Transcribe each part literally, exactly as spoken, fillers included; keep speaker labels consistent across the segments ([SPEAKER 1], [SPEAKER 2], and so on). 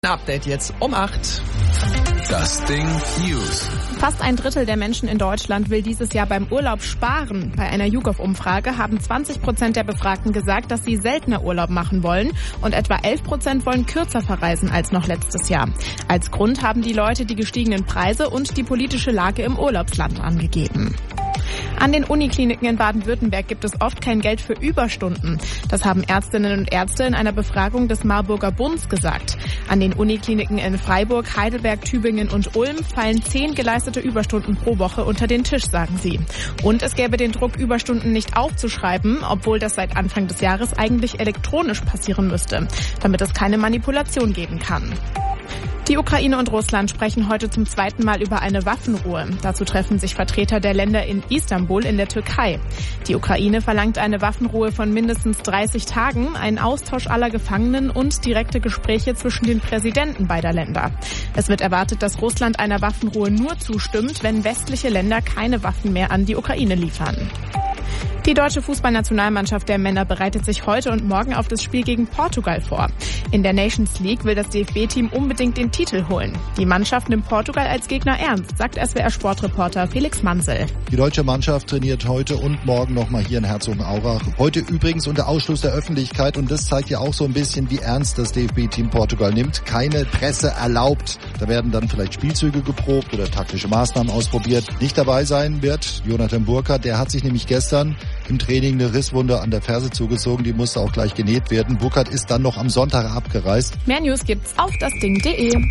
[SPEAKER 1] Update jetzt um acht.
[SPEAKER 2] Das Ding News.
[SPEAKER 3] Fast ein Drittel der Menschen in Deutschland will dieses Jahr beim Urlaub sparen. Bei einer YouGov-Umfrage haben zwanzig Prozent der Befragten gesagt, dass sie seltener Urlaub machen wollen und etwa elf Prozent wollen kürzer verreisen als noch letztes Jahr. Als Grund haben die Leute die gestiegenen Preise und die politische Lage im Urlaubsland angegeben. An den Unikliniken in Baden-Württemberg gibt es oft kein Geld für Überstunden. Das haben Ärztinnen und Ärzte in einer Befragung des Marburger Bunds gesagt. An den Unikliniken in Freiburg, Heidelberg, Tübingen und Ulm fallen zehn geleistete Überstunden pro Woche unter den Tisch, sagen sie. Und es gäbe den Druck, Überstunden nicht aufzuschreiben, obwohl das seit Anfang des Jahres eigentlich elektronisch passieren müsste, damit es keine Manipulation geben kann. Die Ukraine und Russland sprechen heute zum zweiten Mal über eine Waffenruhe. Dazu treffen sich Vertreter der Länder in Istanbul in der Türkei. Die Ukraine verlangt eine Waffenruhe von mindestens dreißig Tagen, einen Austausch aller Gefangenen und direkte Gespräche zwischen den Präsidenten beider Länder. Es wird erwartet, dass Russland einer Waffenruhe nur zustimmt, wenn westliche Länder keine Waffen mehr an die Ukraine liefern. Die deutsche Fußballnationalmannschaft der Männer bereitet sich heute und morgen auf das Spiel gegen Portugal vor. In der Nations League will das D F B-Team unbedingt den Titel holen. Die Mannschaft nimmt Portugal als Gegner ernst, sagt S W R-Sportreporter Felix Mansel.
[SPEAKER 4] Die deutsche Mannschaft trainiert heute und morgen nochmal hier in Herzogenaurach. Heute übrigens unter Ausschluss der Öffentlichkeit und das zeigt ja auch so ein bisschen, wie ernst das D F B-Team Portugal nimmt. Keine Presse erlaubt. Da werden dann vielleicht Spielzüge geprobt oder taktische Maßnahmen ausprobiert. Nicht dabei sein wird Jonathan Burkhardt, der hat sich nämlich gestern im Training eine Risswunde an der Ferse zugezogen, die musste auch gleich genäht werden. Burkhardt ist dann noch am Sonntag abgereist.
[SPEAKER 3] Mehr News gibt's auf dasding punkt de.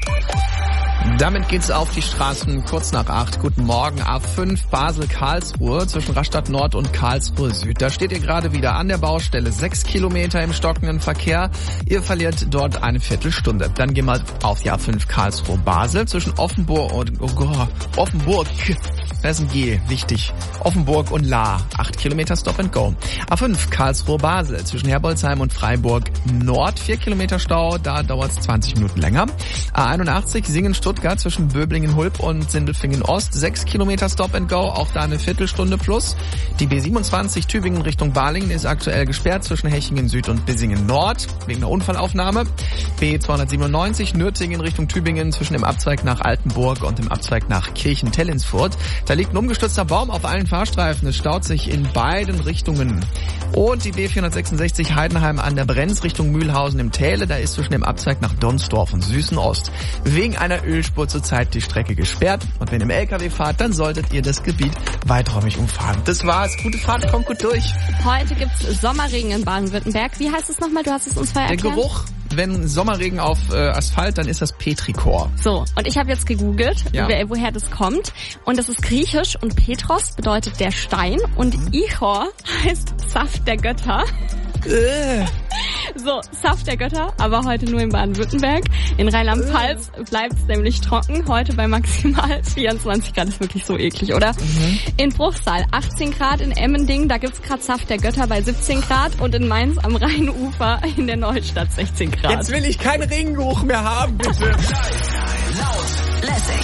[SPEAKER 1] Damit geht's auf die Straßen kurz nach acht. Guten Morgen, A fünf Basel-Karlsruhe zwischen Rastatt Nord und Karlsruhe Süd. Da steht ihr gerade wieder an der Baustelle. Sechs Kilometer im stockenden Verkehr. Ihr verliert dort eine Viertelstunde. Dann gehen wir auf die A fünf Karlsruhe-Basel zwischen Offenburg und oh Gott, Offenburg. Das ist ein G, wichtig. Offenburg und Lahr. Acht Kilometer Stop and Go. A fünf Karlsruhe-Basel zwischen Herbolzheim und Freiburg Nord. Vier Kilometer Stau, da dauert es zwanzig Minuten länger. A einundachtzig Singen-Stuttgart zwischen Böblingen-Hulb und Sindelfingen-Ost. Sechs Kilometer Stop and Go, auch da eine Viertelstunde plus. Die B siebenundzwanzig Tübingen Richtung Balingen ist aktuell gesperrt zwischen Hechingen-Süd und Bissingen-Nord wegen einer Unfallaufnahme. B zweihundertsiebenundneunzig Nürtingen Richtung Tübingen zwischen dem Abzweig nach Altenburg und dem Abzweig nach Kirchen-Tellinsfurt. Da liegt ein umgestürzter Baum auf allen Fahrstreifen. Es staut sich in beiden Richtungen. Und die B vierhundertsechsundsechzig Heidenheim an der Brenz Richtung Mühlhausen im Täle. Da ist zwischen dem Abzweig nach Donsdorf und Süßenost wegen einer Ölspur zurzeit die Strecke gesperrt. Und wenn ihr im L K W fahrt, dann solltet ihr das Gebiet weiträumig umfahren. Das war's. Gute Fahrt, kommt gut durch.
[SPEAKER 5] Heute gibt's Sommerregen in Baden-Württemberg. Wie heißt es nochmal? Du hast es uns vorher erklärt.
[SPEAKER 1] Der Geruch. Wenn Sommerregen auf äh, Asphalt, dann ist das Petrichor.
[SPEAKER 5] So, und ich habe jetzt gegoogelt,
[SPEAKER 1] ja.
[SPEAKER 5] wer, woher das kommt. Und das ist griechisch und Petros bedeutet der Stein und mhm. Ichor heißt Saft der Götter.
[SPEAKER 1] Äh.
[SPEAKER 5] So, Saft der Götter, aber heute nur in Baden-Württemberg. In Rheinland-Pfalz äh. bleibt es nämlich trocken. Heute bei maximal vierundzwanzig Grad. Ist wirklich so eklig, oder? Mhm. In Bruchsal achtzehn Grad, in Emmending, da gibt's gerade Saft der Götter bei siebzehn Grad. Und in Mainz am Rheinufer in der Neustadt sechzehn Grad.
[SPEAKER 1] Jetzt will ich keinen Regengeruch mehr haben, bitte.
[SPEAKER 2] Laut, lässig.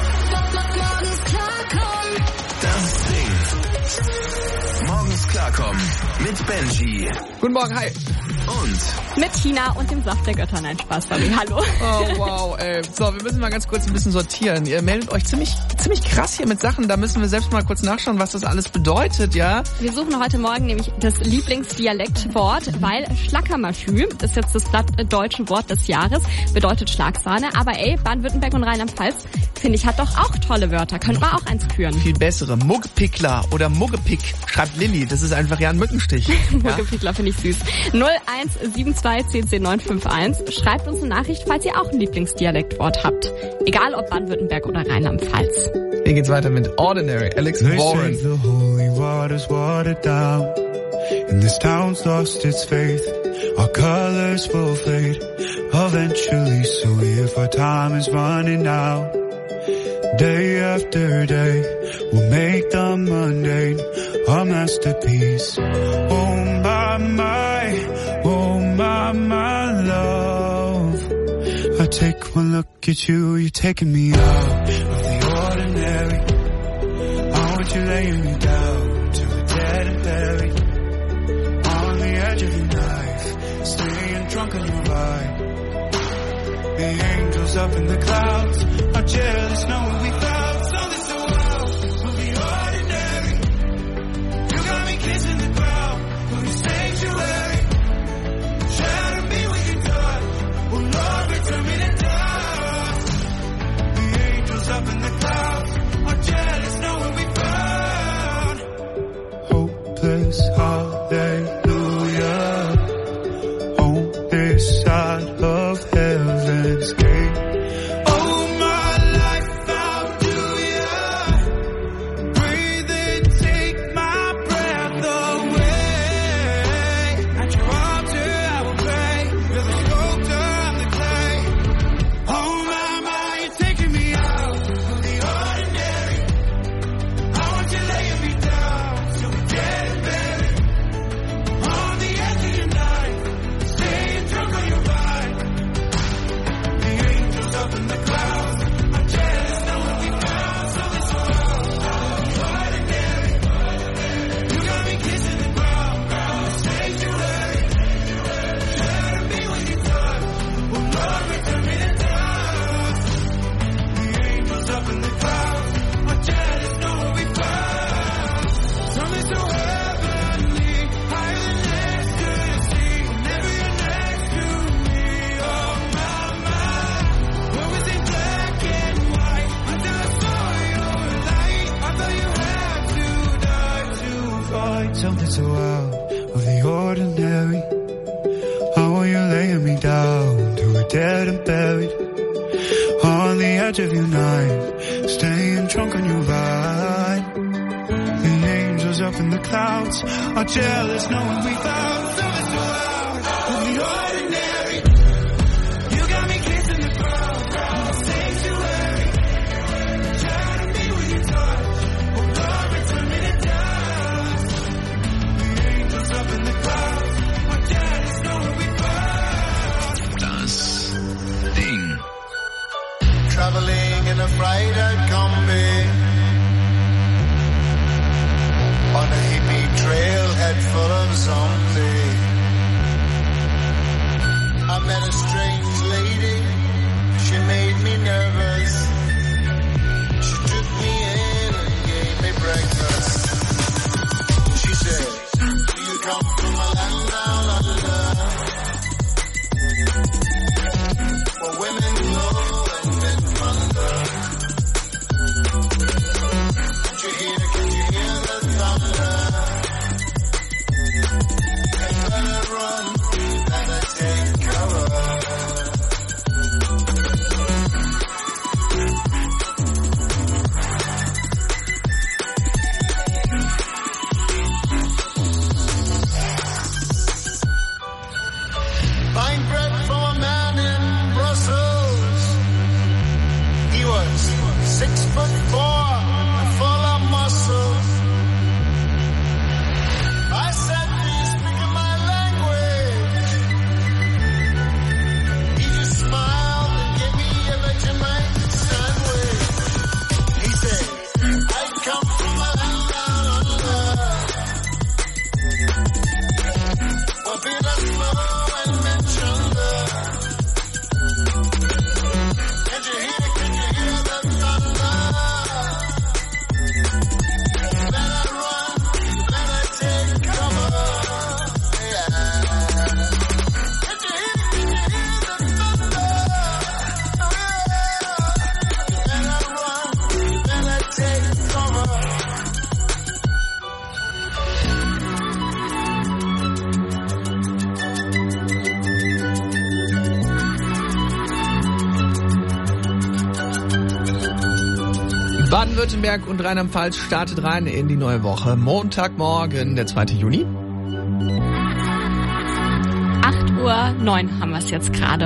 [SPEAKER 2] Das Ding. Morgens klarkommen mit Benji.
[SPEAKER 1] Guten Morgen, hi.
[SPEAKER 2] Und
[SPEAKER 5] mit Tina und dem Saft der Götter. Nein, Spaß, sorry. Hallo.
[SPEAKER 1] Oh, wow, ey. So, wir müssen mal ganz kurz ein bisschen sortieren. Ihr meldet euch ziemlich ziemlich krass hier mit Sachen. Da müssen wir selbst mal kurz nachschauen, was das alles bedeutet, ja?
[SPEAKER 5] Wir suchen heute Morgen nämlich das Lieblingsdialektwort, weil Schlackermaschü, das ist jetzt das deutsche Wort des Jahres, bedeutet Schlagsahne. Aber ey, Baden-Württemberg und Rheinland-Pfalz, finde ich, hat doch auch tolle Wörter. Könnte man auch eins küren.
[SPEAKER 1] Viel bessere. Muggepickler oder Muggepick, schreibt Lilly. Das ist einfach ja ein Mückenstich.
[SPEAKER 5] Muggepickler ja? Finde ich süß. null eins sieben zwei zehn zehn neun fünf eins. Schreibt uns eine Nachricht, falls ihr auch ein Lieblingsdialektwort habt. Egal ob Baden-Württemberg oder Rheinland-Pfalz.
[SPEAKER 1] Hier geht's weiter mit Ordinary, Alex Warren.
[SPEAKER 6] The holy water's watered down, and this town's lost its faith. Our colors will fade eventually, so if our time is running out, day after day, we'll make the mundane a masterpiece. Oh my, my, oh my, my love. I take one look at you, you're taking me out of the ordinary. I want you laying me down to the dead and buried, on the edge of your knife, staying drunk on your ride. The angels up in the clouds are jealous knowing we found something so wild. We'll be ordinary. You got me kissing the ground. We'll be sanctuary. Shadow me with your touch. Oh Lord, return me to dust. The angels up in the clouds are jealous knowing we found hopeless hallelujah on this side of heaven's gate. Oh my life, I'll do ya. Breathe and take my breath away. At your altar I will pray. You're the sculptor, I'm the clay. Oh my, my, you're taking me out of the ordinary. I want you laying me down till we're dead and buried. On the edge of your night, staying drunk on your ride. The angels up in the clouds are jealous knowing we found something so wild. Ordinary. You got me kissing the ground. Sanctuary. Shadow me with your touch. Oh Lord, return me to dust. The angels up in the clouds are jealous knowing we found something so heavenly, higher than ecstasy. Whenever you're next to me, oh my, my. What was in black and white until I saw your light? I thought you had to die to fight something so out of the ordinary. How are you laying me down to a dead and buried? On the edge of your night, staying drunk on your ride. The angels up in the clouds are jealous knowing we found something so out of the ordinary. You got me kissing the ground, sanctuary. Shadow me with your touch. Oh Lord, return me to dust. The angels up in the clouds are jealous knowing we found.
[SPEAKER 2] Das Ding.
[SPEAKER 7] Traveling in a freighter combi on a hippie trailhead full of zombies. I met a strange lady, she made me nervous. She took me in and gave me breakfast. She said, do you come from a land down under, where women glow and men thunder? Can't you hear, can you hear the thunder? You better run, you better take cover. Buying bread from a man in Brussels. He was six foot four and full of muscle. I said, do you speak my language? He just smiled and gave me a Vegemite sandwich. He said, I come from a land down under, where beer flow and men chunder. Can you hear, can you hear the thunder? You better run, you better take cover. Yeah. Can you hear, can you hear the thunder? Oh, yeah. You better run, you better take cover.
[SPEAKER 1] Baden-Württemberg und Rheinland-Pfalz startet rein in die neue Woche. Montagmorgen, der zweite Juni.
[SPEAKER 5] acht Uhr neun haben wir es jetzt gerade.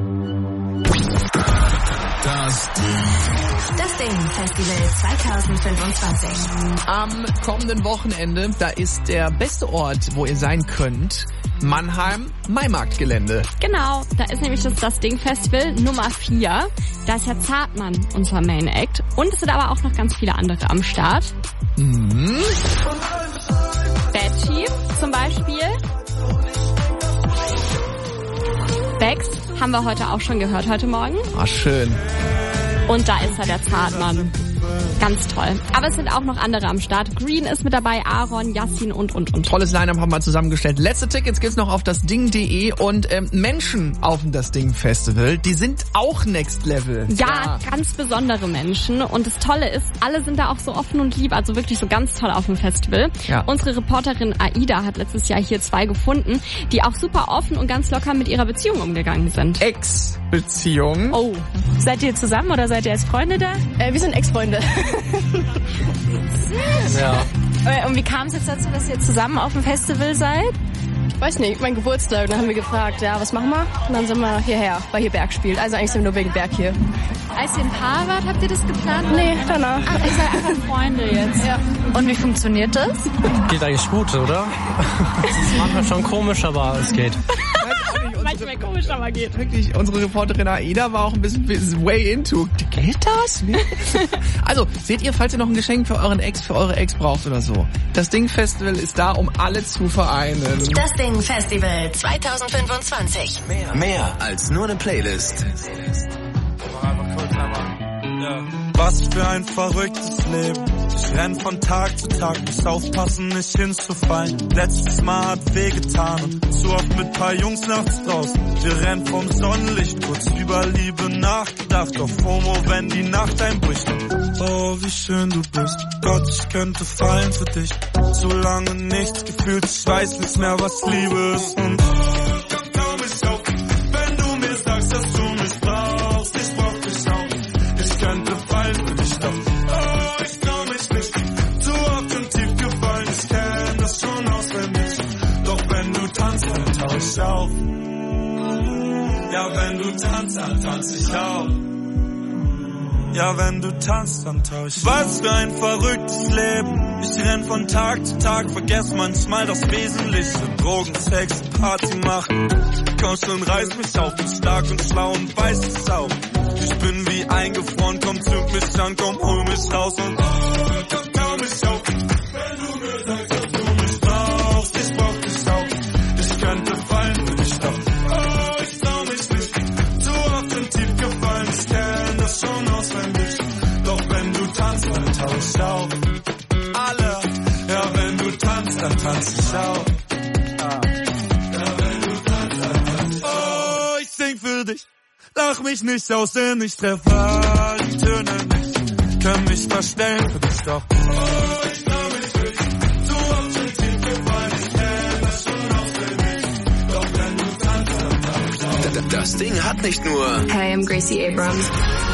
[SPEAKER 2] Das
[SPEAKER 8] Das Ding Festival zwanzig fünfundzwanzig.
[SPEAKER 1] Am kommenden Wochenende, da ist der beste Ort, wo ihr sein könnt, Mannheim, Maimarktgelände.
[SPEAKER 5] Genau, da ist nämlich das, das Ding Festival Nummer vier. Da ist ja Zartmann unser Main Act. Und es sind aber auch noch ganz viele andere am Start.
[SPEAKER 1] Mhm.
[SPEAKER 5] Bad Chief zum Beispiel. Bex haben wir heute auch schon gehört, heute Morgen.
[SPEAKER 1] Ah, schön.
[SPEAKER 5] Und da ist er, der Zartmann. Ganz toll. Aber es sind auch noch andere am Start. Green ist mit dabei, Aaron, Yassin und, und, und.
[SPEAKER 1] Tolles Line-Up haben wir zusammengestellt. Letzte Tickets gibt's noch auf das Ding punkt de und ähm, Menschen auf dem Das Ding Festival, die sind auch Next Level.
[SPEAKER 5] Ja,
[SPEAKER 1] Ja,
[SPEAKER 5] ganz besondere Menschen. Und das Tolle ist, alle sind da auch so offen und lieb, also wirklich so ganz toll auf dem Festival.
[SPEAKER 1] Ja.
[SPEAKER 5] Unsere Reporterin Aida hat letztes Jahr hier zwei gefunden, die auch super offen und ganz locker mit ihrer Beziehung umgegangen sind.
[SPEAKER 1] Ex-Beziehung.
[SPEAKER 5] Oh.
[SPEAKER 9] Seid ihr zusammen oder seid ihr als Freunde da?
[SPEAKER 10] Äh, wir sind Ex-Freunde.
[SPEAKER 1] Ja.
[SPEAKER 9] Äh, Und wie kam es jetzt dazu, dass ihr zusammen auf dem Festival seid?
[SPEAKER 10] Ich weiß nicht, mein Geburtstag. Und dann haben wir gefragt, ja, was machen wir? Und dann sind wir hierher, weil hier Berg spielt. Also eigentlich sind wir nur wegen Berg hier.
[SPEAKER 9] Als ihr ein Paar wart, habt ihr das geplant?
[SPEAKER 10] Nee, danach.
[SPEAKER 9] Ach, ihr seid einfach Freunde jetzt.
[SPEAKER 10] Ja.
[SPEAKER 9] Und wie funktioniert das?
[SPEAKER 11] Geht eigentlich gut, oder? Das ist manchmal schon komisch, aber es geht.
[SPEAKER 5] Manchmal komisch, aber geht.
[SPEAKER 1] Wirklich, unsere Reporterin Aida war auch ein bisschen way into. Geht das? Nee. Also, seht ihr, falls ihr noch ein Geschenk für euren Ex, für eure Ex braucht oder so. Das Ding Festival ist da, um alle zu vereinen.
[SPEAKER 8] Das Ding Festival zwanzig fünfundzwanzig.
[SPEAKER 2] Mehr, mehr als nur eine Playlist.
[SPEAKER 6] Was für ein verrücktes Leben. Ich renn von Tag zu Tag, muss aufpassen, nicht hinzufallen. Letztes Mal hat wehgetan und zu oft mit paar Jungs nachts draußen. Wir rennen vom Sonnenlicht, kurz über Liebe nachgedacht. Auf FOMO, wenn die Nacht einbricht. Oh, wie schön du bist. Gott, ich könnte fallen für dich. So lange nichts gefühlt, ich weiß nicht mehr, was Liebe ist. Und oh, komm, komm ich auf, wenn du mir sagst, dass du mich brauchst. Ich brauch dich auch. Ich könnte fallen für dich, doch oh, ich trau mich nicht. Zu oft und tief gefallen, ich kenn das schon auswendig. Doch wenn du tanzt, dann tauch ich auf. Ja, wenn du tanzt, dann tanz ich auch. Ja, wenn du tanzt, dann tauch ich. Was für ein verrücktes Leben. Ich renn von Tag zu Tag, vergess manchmal das Wesentliche. Drogen, Sex, Party machen. Komm schon, reiß mich auf, bin stark und schlau und weiß es auch. Ich bin wie eingefroren, komm, zünd mich an, komm, hol mich raus und oh, komm, komm mich auf. Wenn du mir sagst, dass du mich brauchst, ich brauch dich auch. Ich könnte fallen für dich, doch oh, ich trau mich nicht. Zu oft und tief gefallen, ich kenn das schon auswendig. Doch wenn du tanzt, dann tauch ich auf. Alle, ja, wenn du tanzt, dann tanz ich auf. Ja, wenn du tanzt, dann tanz ich auf. Oh, ich sing für dich. Lach mich nicht aus, denn ich treffe all die Töne nicht. Können mich verstellen für dich, doch oh, ich trau mich nicht. So oft und tief gefallen, ich kenn das schon auswendig. Doch wenn du tanzt, dann tanz ich auf.
[SPEAKER 2] Das Ding hat nicht nur
[SPEAKER 8] Hi, I'm Gracie Abrams.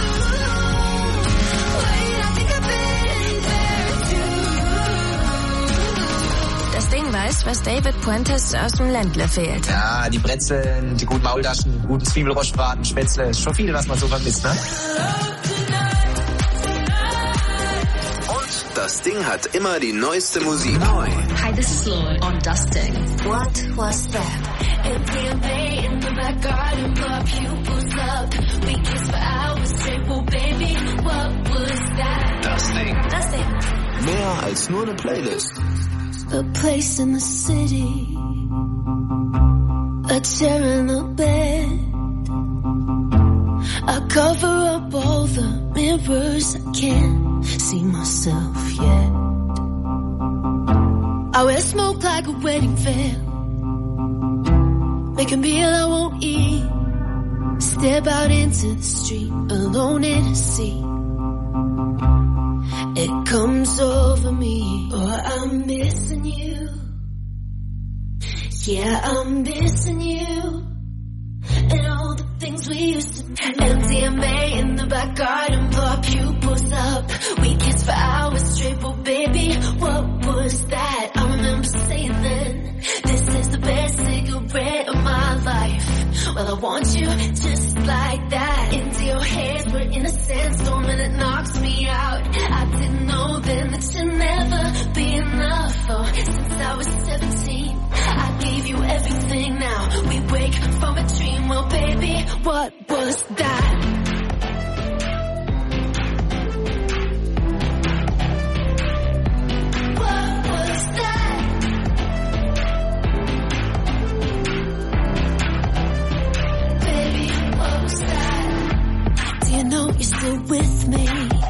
[SPEAKER 8] Das Ding weiß, was David Puentes aus dem Ländle fehlt.
[SPEAKER 12] Ja, die Brezeln, die guten Maultaschen, guten Zwiebelrostbraten, Spätzle, ist schon viel, was man so vermisst, ne?
[SPEAKER 2] und das Ding hat immer die neueste Musik. Neu.
[SPEAKER 8] Hi, this is Lloyd on Das Ding. What was that? M D M A in the back garden, blow pupils up. We kiss for hours straight, well baby, what was that?
[SPEAKER 2] Das Ding.
[SPEAKER 8] Das Ding.
[SPEAKER 2] Mehr als nur eine Playlist.
[SPEAKER 13] A place in the city, a chair in the bed. I cover up all the mirrors, I can't see myself yet. I wear smoke like a wedding veil, make a meal I won't eat. Step out into the street, alone in a sea. It comes over me, oh, I'm missing you. Yeah, I'm missing you. And all the things we used to do. M D M A in the back garden, blow our pupils up. We kissed for hours straight, but baby, what was that? I remember saying then, this is the best cigarette of my life. Well, I want you just like that. Into your head, we're in a sandstorm and it knocks me out. I didn't know then that you'd never be enough. Oh, since I was seventeen, I gave you everything. Now we wake from a dream. Well, baby, what was that? Baby, Do you know you're still with me?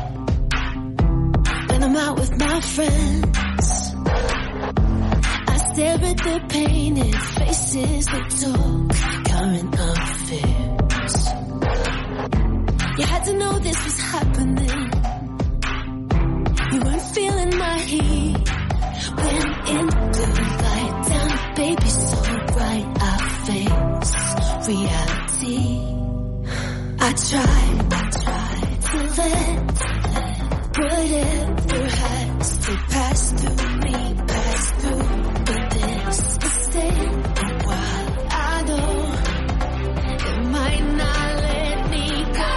[SPEAKER 13] When I'm out with my friends, I stare at their painted faces that talk current affairs. You had to know this was happening. You weren't feeling my heat. When in blue light down, baby, so bright I face reality. I tried, I tried to let, whatever has to pass through me, pass through. But this is staying a while. I know it might not let me go.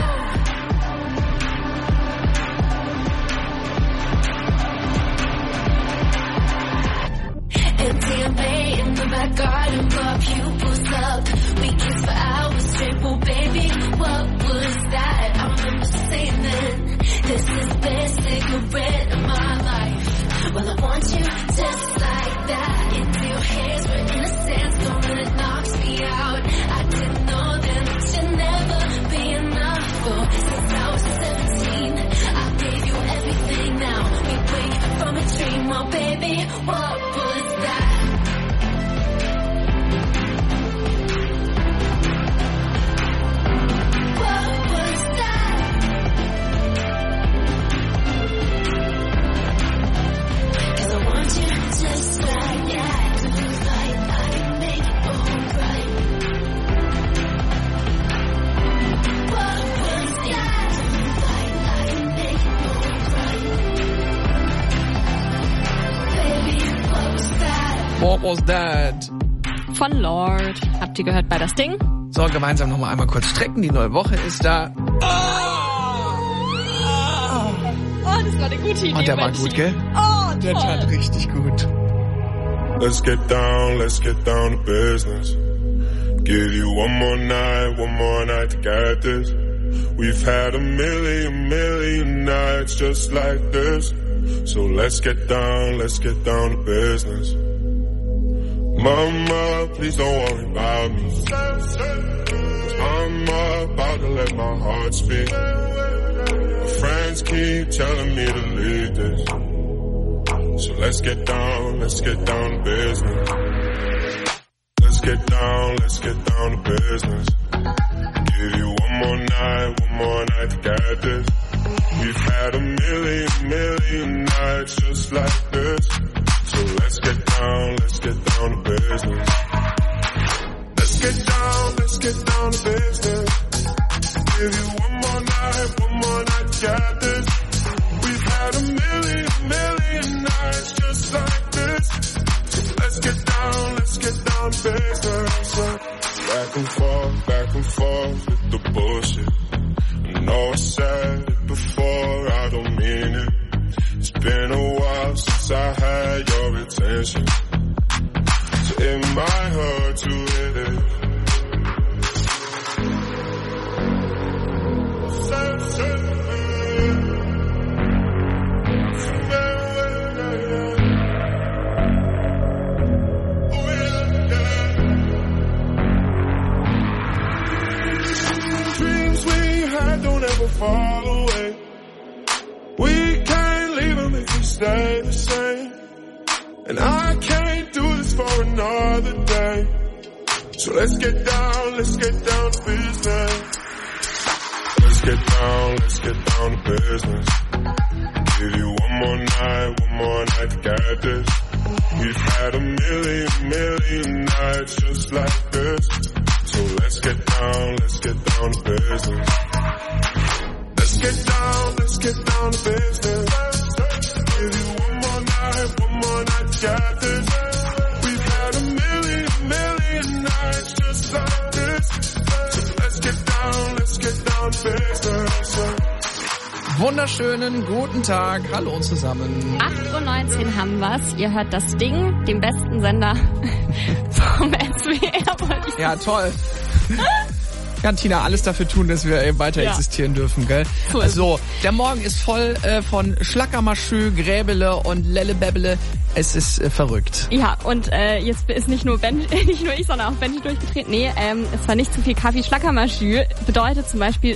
[SPEAKER 13] M D M A in the back garden, blow pupils up. We kiss for hours straight, well baby, what was that? I remember saying then, this is the best cigarette of my life. Well, I want you just like that. Into your hairs where in a sandstorm and it knocks me out. I didn't know then that you'd never be enough. Oh, since I was seventeen, I gave you everything. Now we wake from a dream, oh baby, what was that? Just like that, do like I can make it alright. What was that? Do like I can make it alright. Baby, what was that?
[SPEAKER 1] What was that?
[SPEAKER 5] Von Lord. Habt ihr gehört bei das Ding?
[SPEAKER 1] So, gemeinsam nochmal einmal kurz strecken. Die neue Woche ist da.
[SPEAKER 5] Oh, das war eine gute Idee.
[SPEAKER 1] Und der war gut, gell?
[SPEAKER 5] Oh,
[SPEAKER 1] der tat richtig gut.
[SPEAKER 14] Let's get down, let's get down to business. Give you one more night, one more night to get this. We've had a million, million nights just like this. So let's get down, let's get down to business. Mama, please don't worry about me. I'm about to let my heart speak. My friends keep telling me to leave this. So let's get down, let's get down to business. Let's get down, let's get down to business. Give you one more night, one more night to get this. We've had a million, million nights just like this. So let's get down, let's get down to business. Let's get down, let's get down to business. Give you one more night, one more night to get this. We've had a million, million nights just like this. So let's get down, let's get down to business. Back and forth, back and forth with the bullshit. I know I said it before, I don't mean it. It's been a while since I had your attention. So it might hurt to hit it. Dreams we had don't ever fall away. We can't leave them if we stay the same. And I can't do this for another day. So let's get down, let's get down to business. Let's get down, let's get down to business. Give you one more night, one more night to get this. We've had a million, million nights just like this. So let's get down, let's get down to business. Let's get down, let's get down to business. Give you one more night, one more night to get this. We've had a million, million nights just like this. So let's get down, let's get down to business.
[SPEAKER 1] Wunderschönen guten Tag, hallo zusammen.
[SPEAKER 5] acht Uhr neunzehn haben wir's. Ihr hört das Ding, den besten Sender vom S W R.
[SPEAKER 1] Ja, toll. Kann Tina alles dafür tun, dass wir eben weiter ja. existieren dürfen, gell? Cool. Also, der Morgen ist voll äh, von Schlackermaschü, Gräbele und Lellebäbbele. Es ist äh, verrückt.
[SPEAKER 5] Ja, und äh, jetzt ist nicht nur Ben, nicht nur ich, sondern auch Benji durchgetreten. Nee, ähm, es war nicht zu viel Kaffee. Schlackermaschü bedeutet zum Beispiel Schlag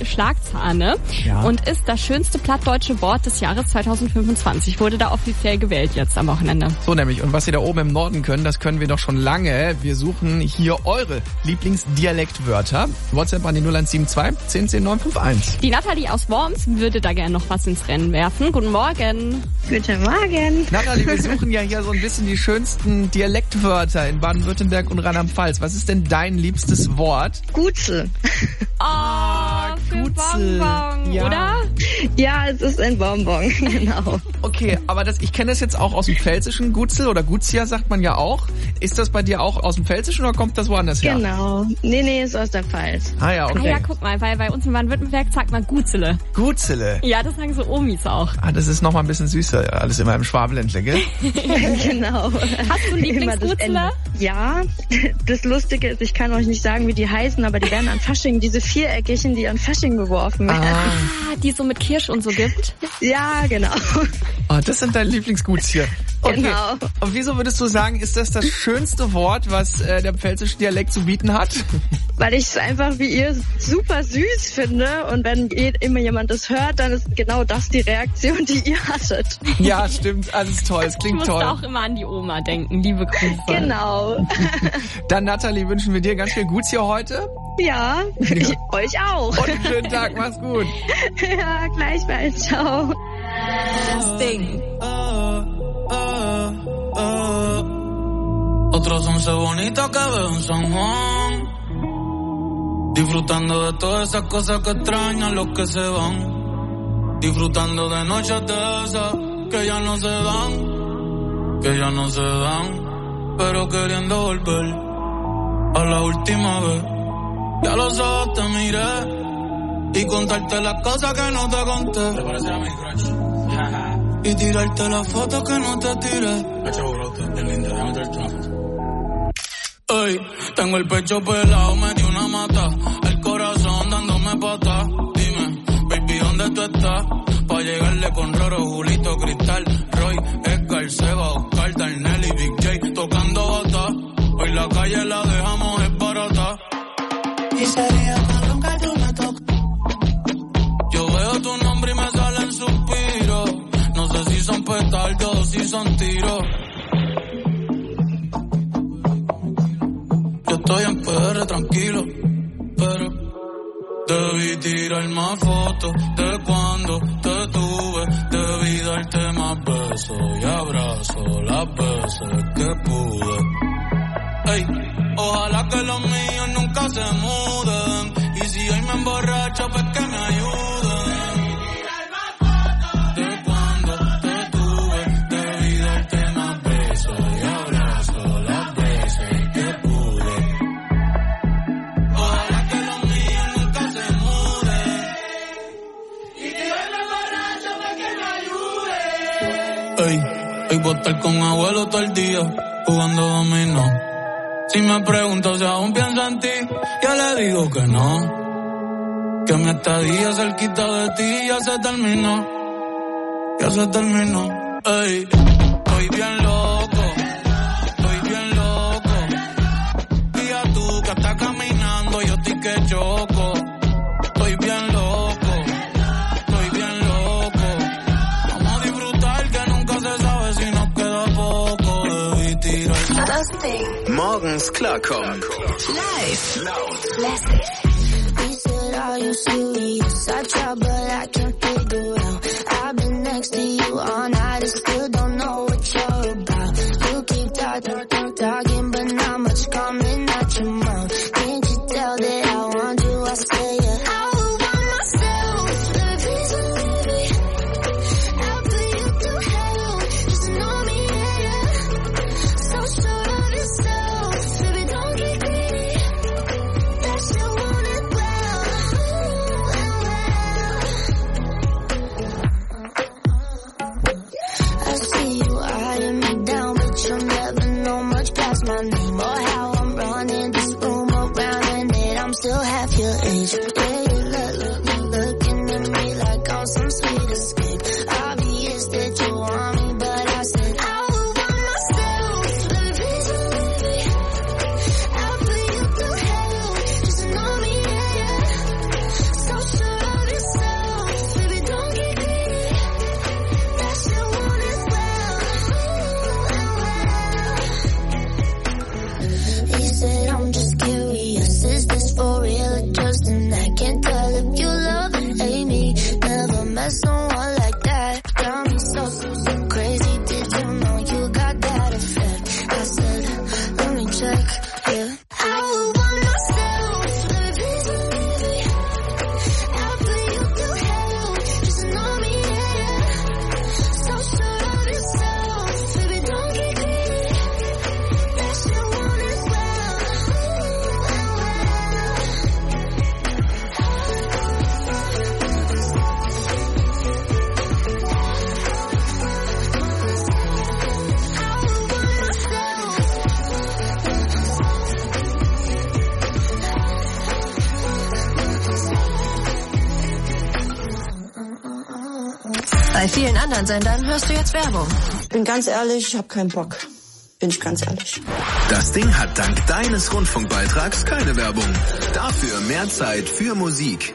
[SPEAKER 5] Sahne
[SPEAKER 1] Ja.
[SPEAKER 5] und ist das schönste plattdeutsche Wort des Jahres zweitausendfünfundzwanzig. Wurde da offiziell gewählt jetzt am Wochenende.
[SPEAKER 1] So nämlich. Und was ihr da oben im Norden könnt, das können wir doch schon lange. Wir suchen hier eure Lieblingsdialektwörter. WhatsApp an die null eins sieben zwei, zehn zehn, neun fünf eins.
[SPEAKER 5] Die Nathalie aus Worms würde da gerne noch was ins Rennen werfen. Guten Morgen.
[SPEAKER 15] Guten Morgen.
[SPEAKER 1] Nathalie, wir suchen ja hier so ein bisschen die schönsten Dialektwörter in Baden-Württemberg und Rheinland-Pfalz. Was ist denn dein liebstes Wort?
[SPEAKER 15] Gutzel.
[SPEAKER 5] Oh, für
[SPEAKER 1] Gutzel.
[SPEAKER 5] Bonbon,
[SPEAKER 1] Ja.
[SPEAKER 5] oder?
[SPEAKER 15] Ja, es ist ein Bonbon, genau.
[SPEAKER 1] Okay, aber das, ich kenne das jetzt auch aus dem Pfälzischen. Gutzel oder Gutzia sagt man ja auch. Ist das bei dir auch aus dem Pfälzischen oder kommt das woanders her?
[SPEAKER 15] Genau. Nee, nee, ist aus der Pfalz.
[SPEAKER 1] Ah ja, okay.
[SPEAKER 5] Ah ja, guck mal, weil bei uns in Baden-Württemberg sagt man Gutzele.
[SPEAKER 1] Gutzele.
[SPEAKER 5] Ja, das sagen so Omis auch.
[SPEAKER 1] Ah, das ist nochmal ein bisschen süßer. Alles immer im Schwabeländle, gell?
[SPEAKER 15] Genau.
[SPEAKER 5] Hast du einen Lieblingsgutzler?
[SPEAKER 15] Ja, das Lustige ist, ich kann euch nicht sagen, wie die heißen, aber die werden an Fasching, diese viereckigen, die an Fasching geworfen werden.
[SPEAKER 5] Ah, die es so mit Kirsch und so gibt?
[SPEAKER 15] Ja, genau.
[SPEAKER 1] Oh, das sind deine Lieblingsgutzia. Okay.
[SPEAKER 15] Genau.
[SPEAKER 1] Und wieso würdest du sagen, ist das das schönste Wort, was äh, der pfälzische Dialekt zu bieten hat?
[SPEAKER 15] Weil ich es einfach wie ihr super süß finde und wenn immer jemand das hört, dann ist genau das die Reaktion, die ihr hattet.
[SPEAKER 1] Ja, stimmt. Also es ist toll. Es klingt
[SPEAKER 5] ich
[SPEAKER 1] toll.
[SPEAKER 5] musste auch immer an die Oma denken. Liebe Grüße.
[SPEAKER 15] Genau.
[SPEAKER 1] Dann, Nathalie, wünschen wir dir ganz viel Gutes hier heute.
[SPEAKER 15] Ja, ich, euch auch.
[SPEAKER 1] Und einen schönen Tag. Mach's gut.
[SPEAKER 15] Ja, gleichfalls. Ciao.
[SPEAKER 8] Das Ding.
[SPEAKER 16] Otros once bonitos que veo en San Juan, disfrutando de todas esas cosas que extrañan los que se van, disfrutando de noches de esas que ya no se dan, que ya no se dan, pero queriendo volver a la última vez. Ya los ojos te miré y contarte las cosas que no te conté. ¿Te parece a mi crush? Y tirarte las fotos que no te tiré. Ey, tengo el pecho pelado, me dio una mata, el corazón dándome pata. Dime, baby, ¿dónde tú estás? Pa' llegarle con Roro, Julito, Cristal, Roy, Edgar, Seba, Oscar, Darnell y Big J tocando bata. Hoy la calle la dejamos es barata. Y sería que nunca tú me tocas. Yo veo tu nombre y me salen suspiros. No sé si son petardos o si son tiros. Yo estoy en P R tranquilo, pero debí tirar más fotos de cuando te tuve. Debí darte más besos y abrazos las veces que pude. Ey, ojalá que los míos nunca se muden. Y si hoy me emborracho, pues que me ayuden. Ey, hoy voy a estar con abuelo todo el día, jugando dominó. Si me pregunto si aún pienso en ti, yo le digo que no. Que mi estadía cerquita de ti ya se terminó. Ya se terminó. Ey, estoy bien loco, estoy bien loco. Día tú que estás caminando, yo estoy que choco. Estoy bien loco.
[SPEAKER 2] Morgens klarkommen.
[SPEAKER 8] Live. Laut. He said, are you serious? I try, but I can't figure out. I've been next to you all night and still don't know what you're about. You keep talking, talking, talking, but not much coming out your mouth. Can't you tell that I want you? I say it. I would want myself. Please believe me. I'll put you through hell. Just know me, yeah, yeah. So sure of yourself. Baby, don't get greedy. That you want it well. I see you eyeing me down, but you'll never know much past my name or how I'm running this room around, and that I'm still half your age. Yeah, you look, look, look, looking at me like I'm some sweet escape. Obvious that you want me, but I said I would want myself. Baby, please believe me. I'll put you through hell. Just know me, yeah, yeah. So sure of yourself.
[SPEAKER 17] Bei vielen anderen Sendern hörst du jetzt Werbung.
[SPEAKER 18] Bin ganz ehrlich, ich habe keinen Bock. Bin ich ganz ehrlich.
[SPEAKER 2] Das Ding hat dank deines Rundfunkbeitrags keine Werbung. Dafür mehr Zeit für Musik.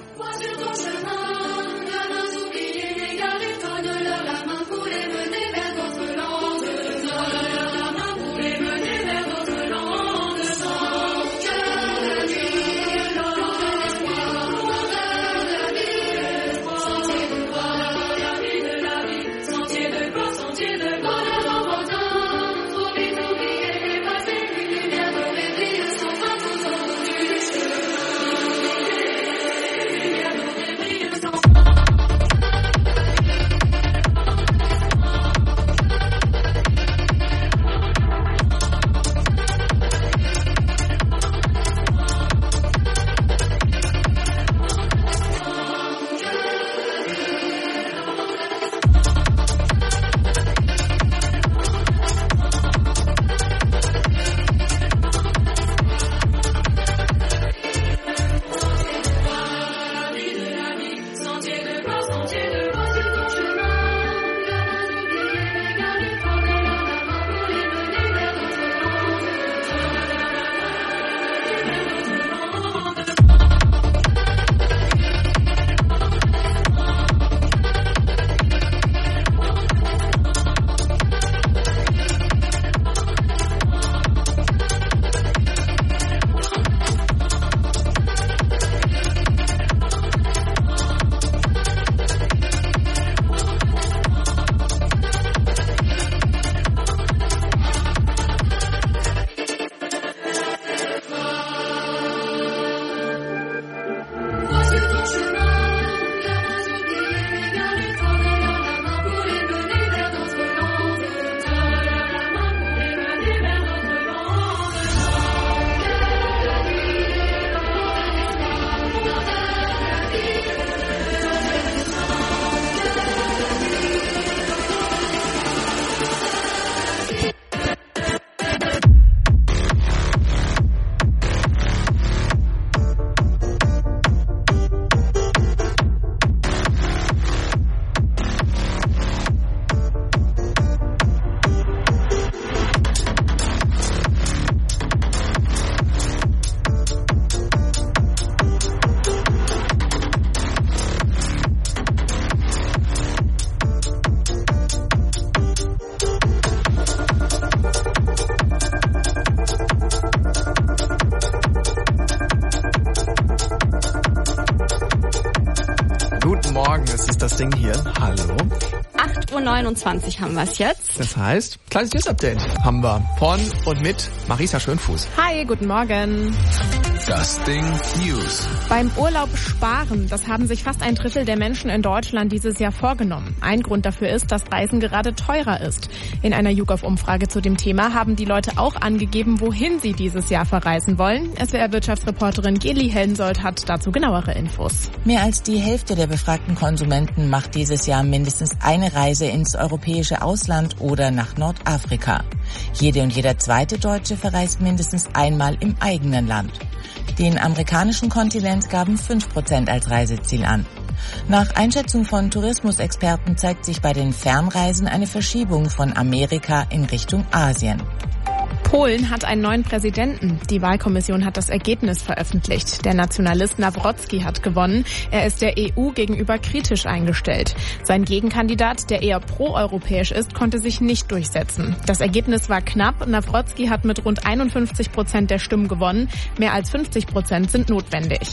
[SPEAKER 1] Guten Morgen, es ist das Ding hier. Hallo.
[SPEAKER 5] acht Uhr neunundzwanzig haben wir es jetzt.
[SPEAKER 1] Das heißt, kleines News-Update haben wir von und mit Marisa Schönfuß.
[SPEAKER 3] Hi, guten Morgen.
[SPEAKER 2] Das Ding News.
[SPEAKER 3] Beim Urlaub sparen, das haben sich fast ein Drittel der Menschen in Deutschland dieses Jahr vorgenommen. Ein Grund dafür ist, dass Reisen gerade teurer ist. In einer YouGov-Umfrage zu dem Thema haben die Leute auch angegeben, wohin sie dieses Jahr verreisen wollen. S W R-Wirtschaftsreporterin Geli Hensoldt hat dazu genauere Infos.
[SPEAKER 19] Mehr als die Hälfte der befragten Konsumenten macht dieses Jahr mindestens eine Reise ins europäische Ausland oder nach Nordafrika. Jede und jeder zweite Deutsche verreist mindestens einmal im eigenen Land. Den amerikanischen Kontinent gaben fünf Prozent als Reiseziel an. Nach Einschätzung von Tourismusexperten zeigt sich bei den Fernreisen eine Verschiebung von Amerika in Richtung Asien.
[SPEAKER 3] Polen hat einen neuen Präsidenten. Die Wahlkommission hat das Ergebnis veröffentlicht. Der Nationalist Nawrocki hat gewonnen. Er ist der E U gegenüber kritisch eingestellt. Sein Gegenkandidat, der eher proeuropäisch ist, konnte sich nicht durchsetzen. Das Ergebnis war knapp. Nawrocki hat mit rund einundfünfzig Prozent der Stimmen gewonnen. Mehr als fünfzig Prozent sind notwendig.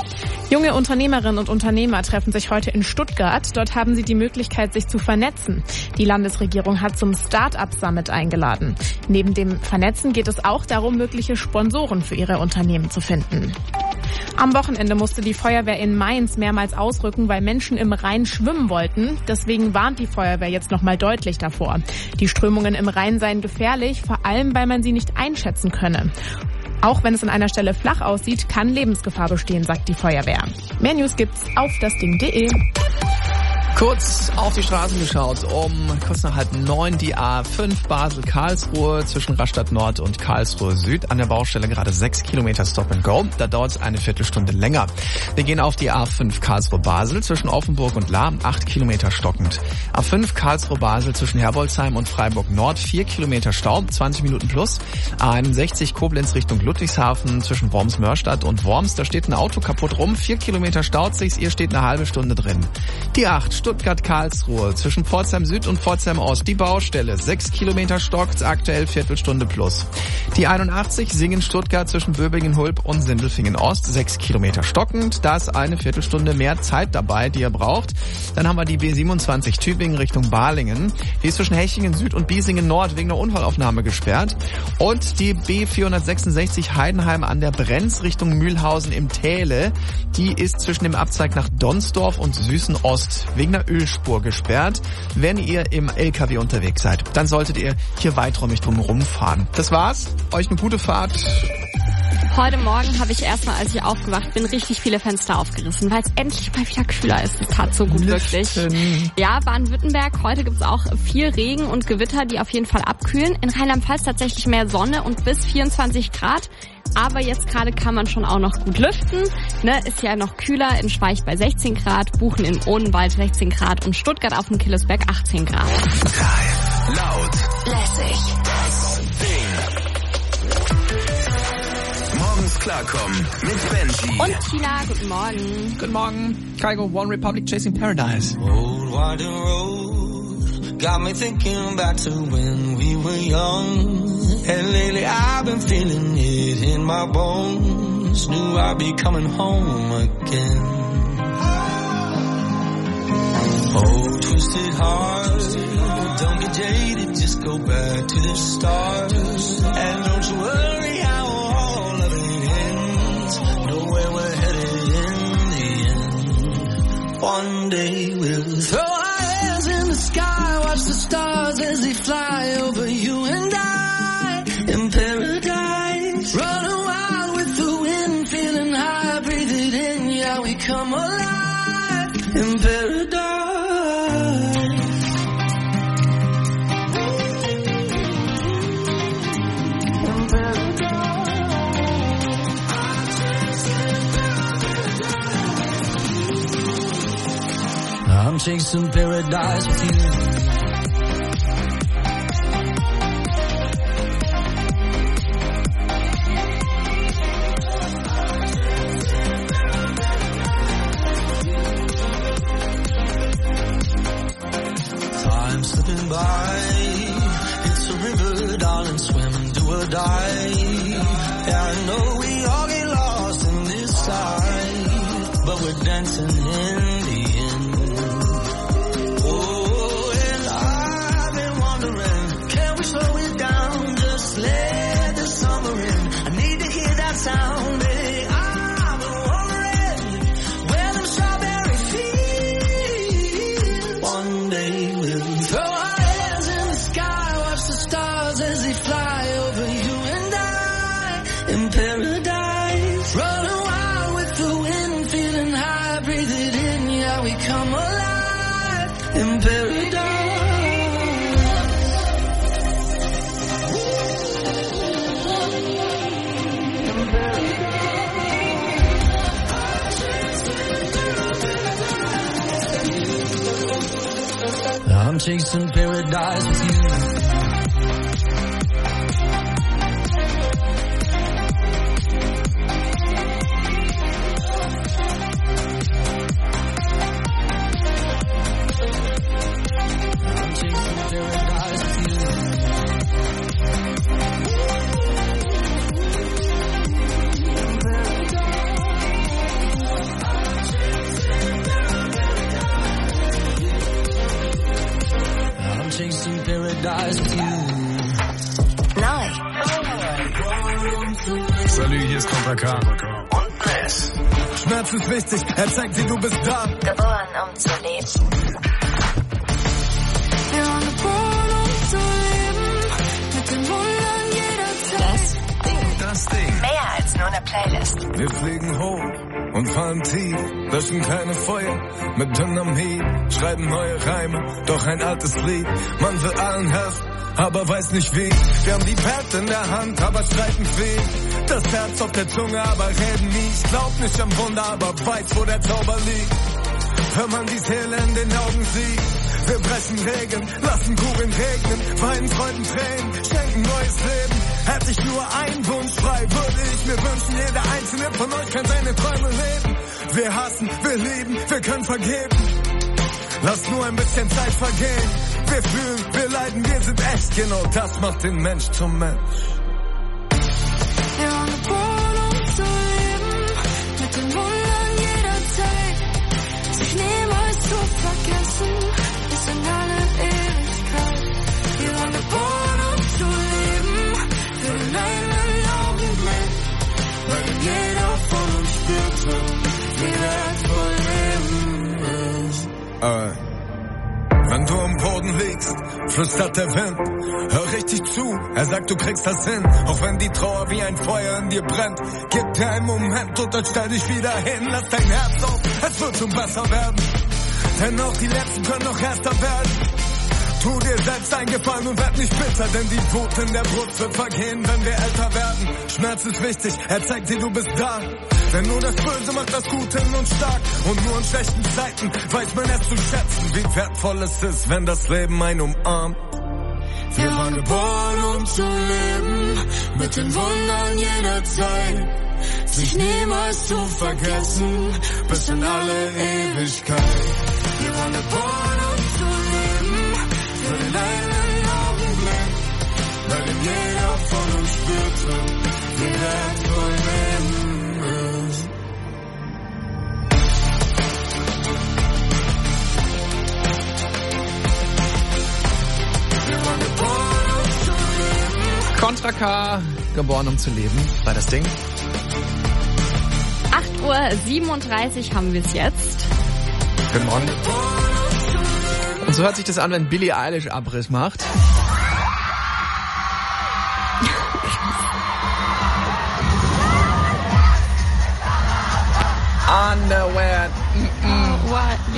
[SPEAKER 3] Junge Unternehmerinnen und Unternehmer treffen sich heute in Stuttgart. Dort haben sie die Möglichkeit, sich zu vernetzen. Die Landesregierung hat zum Start-up-Summit eingeladen. Neben dem Vernetzen geht es auch darum, mögliche Sponsoren für ihre Unternehmen zu finden. Am Wochenende musste die Feuerwehr in Mainz mehrmals ausrücken, weil Menschen im Rhein schwimmen wollten. Deswegen warnt die Feuerwehr jetzt noch mal deutlich davor. Die Strömungen im Rhein seien gefährlich, vor allem weil man sie nicht einschätzen könne. Auch wenn es an einer Stelle flach aussieht, kann Lebensgefahr bestehen, sagt die Feuerwehr. Mehr News gibt's auf das Ding punkt de.
[SPEAKER 1] Kurz auf die Straßen geschaut, um kurz nach halb neun die A fünf Basel-Karlsruhe zwischen Rastatt Nord und Karlsruhe Süd. An der Baustelle gerade sechs Kilometer Stop and Go. Da dauert es eine Viertelstunde länger. Wir gehen auf die A fünf Karlsruhe-Basel zwischen Offenburg und Lahr, acht Kilometer stockend. A fünf Karlsruhe-Basel zwischen Herbolzheim und Freiburg Nord, vier Kilometer Stau, zwanzig Minuten plus. A einundsechzig Koblenz Richtung Ludwigshafen zwischen Worms-Mörstadt und Worms. Da steht ein Auto kaputt rum, vier Kilometer staut sich's, ihr steht eine halbe Stunde drin. Die acht Stuttgart-Karlsruhe zwischen Pforzheim Süd und Pforzheim Ost. Die Baustelle, sechs Kilometer stockt, aktuell Viertelstunde plus. Die einundachtzig Singen-Stuttgart zwischen Böbingen-Hulb und Sindelfingen Ost, sechs Kilometer stockend. Da ist eine Viertelstunde mehr Zeit dabei, die ihr braucht. Dann haben wir die B siebenundzwanzig Tübingen Richtung Balingen. Die ist zwischen Hechingen Süd und Biesingen Nord wegen einer Unfallaufnahme gesperrt. Und die B vierhundertsechsundsechzig Heidenheim an der Brenz Richtung Mühlhausen im Täle. Die ist zwischen dem Abzweig nach Donsdorf und Süßen Ost wegen der Ölspur gesperrt. Wenn ihr im L K W unterwegs seid, dann solltet ihr hier weiträumig drum rumfahren. Das war's. Euch eine gute Fahrt.
[SPEAKER 5] Heute Morgen habe ich erstmal, als ich aufgewacht bin, richtig viele Fenster aufgerissen, weil es endlich mal wieder kühler ist. Das tat so gut, wirklich. Ja, Baden-Württemberg, heute gibt es auch viel Regen und Gewitter, die auf jeden Fall abkühlen. In Rheinland-Pfalz tatsächlich mehr Sonne und bis vierundzwanzig Grad. Aber jetzt gerade kann man schon auch noch gut lüften. Ne, ist ja noch kühler, in Schweich bei sechzehn Grad, Buchen in Odenwald sechzehn Grad und Stuttgart auf dem Killesberg achtzehn Grad.
[SPEAKER 2] Laut.
[SPEAKER 8] Lässig.
[SPEAKER 2] Das Ding. Morgens klarkommen mit Benji.
[SPEAKER 5] Und Tina, guten Morgen.
[SPEAKER 1] Guten Morgen. Kygo, One Republic, Chasing Paradise.
[SPEAKER 20] Old winding road got me thinking back to when we were young. And lately I've been feeling it in my bones. Knew I'd be coming home again. Oh, twisted heart, don't get jaded, just go back to the start. And don't you worry how all of it ends. Know where we're headed in the end. One day we'll throw our hands in the sky, watch the stars as they fly over you and I. In paradise, running wild with the wind, feeling high, breathe it in, yeah, we come alive. In paradise. I'm chasing paradise with you. Time slipping by, it's a river, darling, swim, do or die. Yeah, I know we all get lost in this side, but we're dancing in the end. Oh, and I've been wondering, can we slow it down, just let the summer in. I need to hear that sound, baby. I've been wondering where them strawberry fields. One day we'll throw our hands in the sky, watch the stars as they fly over you and I. In paradise, running wild with the wind, feeling high, breathe it in, yeah, we come alive. In paradise. I'm chasing paradise with you. Chasing paradise with you.
[SPEAKER 8] Neu.
[SPEAKER 21] Salut, hier ist Contra K. Und Chris. Schmerz ist wichtig, er zeigt dir, du bist da.
[SPEAKER 8] Geboren, um zu leben.
[SPEAKER 13] Wir waren geboren, um zu leben. Mit den Wundern jederzeit.
[SPEAKER 8] Das Ding.
[SPEAKER 21] Das Ding.
[SPEAKER 8] Mehr als nur eine Playlist.
[SPEAKER 21] Wir fliegen hoch und fahren tief, löschen kleine Feuer mit Dynamit, schreiben neue Reime, doch ein altes Lied. Man will allen helfen, aber weiß nicht wie. Wir haben die Pad in der Hand, aber streiten viel. Das Herz auf der Zunge, aber reden nie. Ich glaub nicht am Wunder, aber weiß, wo der Zauber liegt. Wenn man die Seele in den Augen sieht. Wir brechen Regeln, lassen Kugeln regnen, weinen Freuden Tränen, schenken neues Leben. Hätte ich nur einen Wunsch frei, würde ich mir wünschen, jeder einzelne von euch kann seine Träume leben. Wir hassen, wir lieben, wir können vergeben. Lasst nur ein bisschen Zeit vergehen. Wir fühlen, wir leiden, wir sind echt. Genau das macht den Mensch zum Mensch.
[SPEAKER 8] Wir waren geboren, um zu leben, mit den Wundern jeder Zeit. Sich niemals zu vergessen, bis in alle Ewigkeit. Wir waren geboren, um zu leben, für den einen Augenblick, weil jeder von uns spürte, wie wertvoll Leben ist.
[SPEAKER 21] Äh. Wenn du am Boden liegst, flüstert der Wind, hör richtig zu, er sagt, du kriegst das hin, auch wenn die Trauer wie ein Feuer in dir brennt. Gib dir einen Moment und dann stell dich wieder hin, lass dein Herz auf, es wird schon besser werden, denn auch die Letzten können noch erster werden. Tu dir selbst einen Gefallen und werd nicht bitter, denn die Wut in der Brust wird vergehen, wenn wir älter werden. Schmerz ist wichtig, er zeigt dir, du bist da. Denn nur das Böse macht das Gute in uns stark. Und nur in schlechten Zeiten weiß man es zu schätzen, wie wertvoll es ist, wenn das Leben einen umarmt.
[SPEAKER 8] Wir waren geboren, um zu leben, mit den Wundern jeder Zeit. Sich niemals zu vergessen, bis in alle Ewigkeit. Wir waren geboren, um zu leben, für den einen Augenblick, weil denn jeder von uns spürte, wie wertvoll Leben ist.
[SPEAKER 1] Contra K, geboren um zu leben, war das Ding.
[SPEAKER 5] acht Uhr siebenunddreißig haben wir es jetzt.
[SPEAKER 1] Guten Morgen. Und so hört sich das an, wenn Billie Eilish Abriss macht. Underwear. Mm-mm.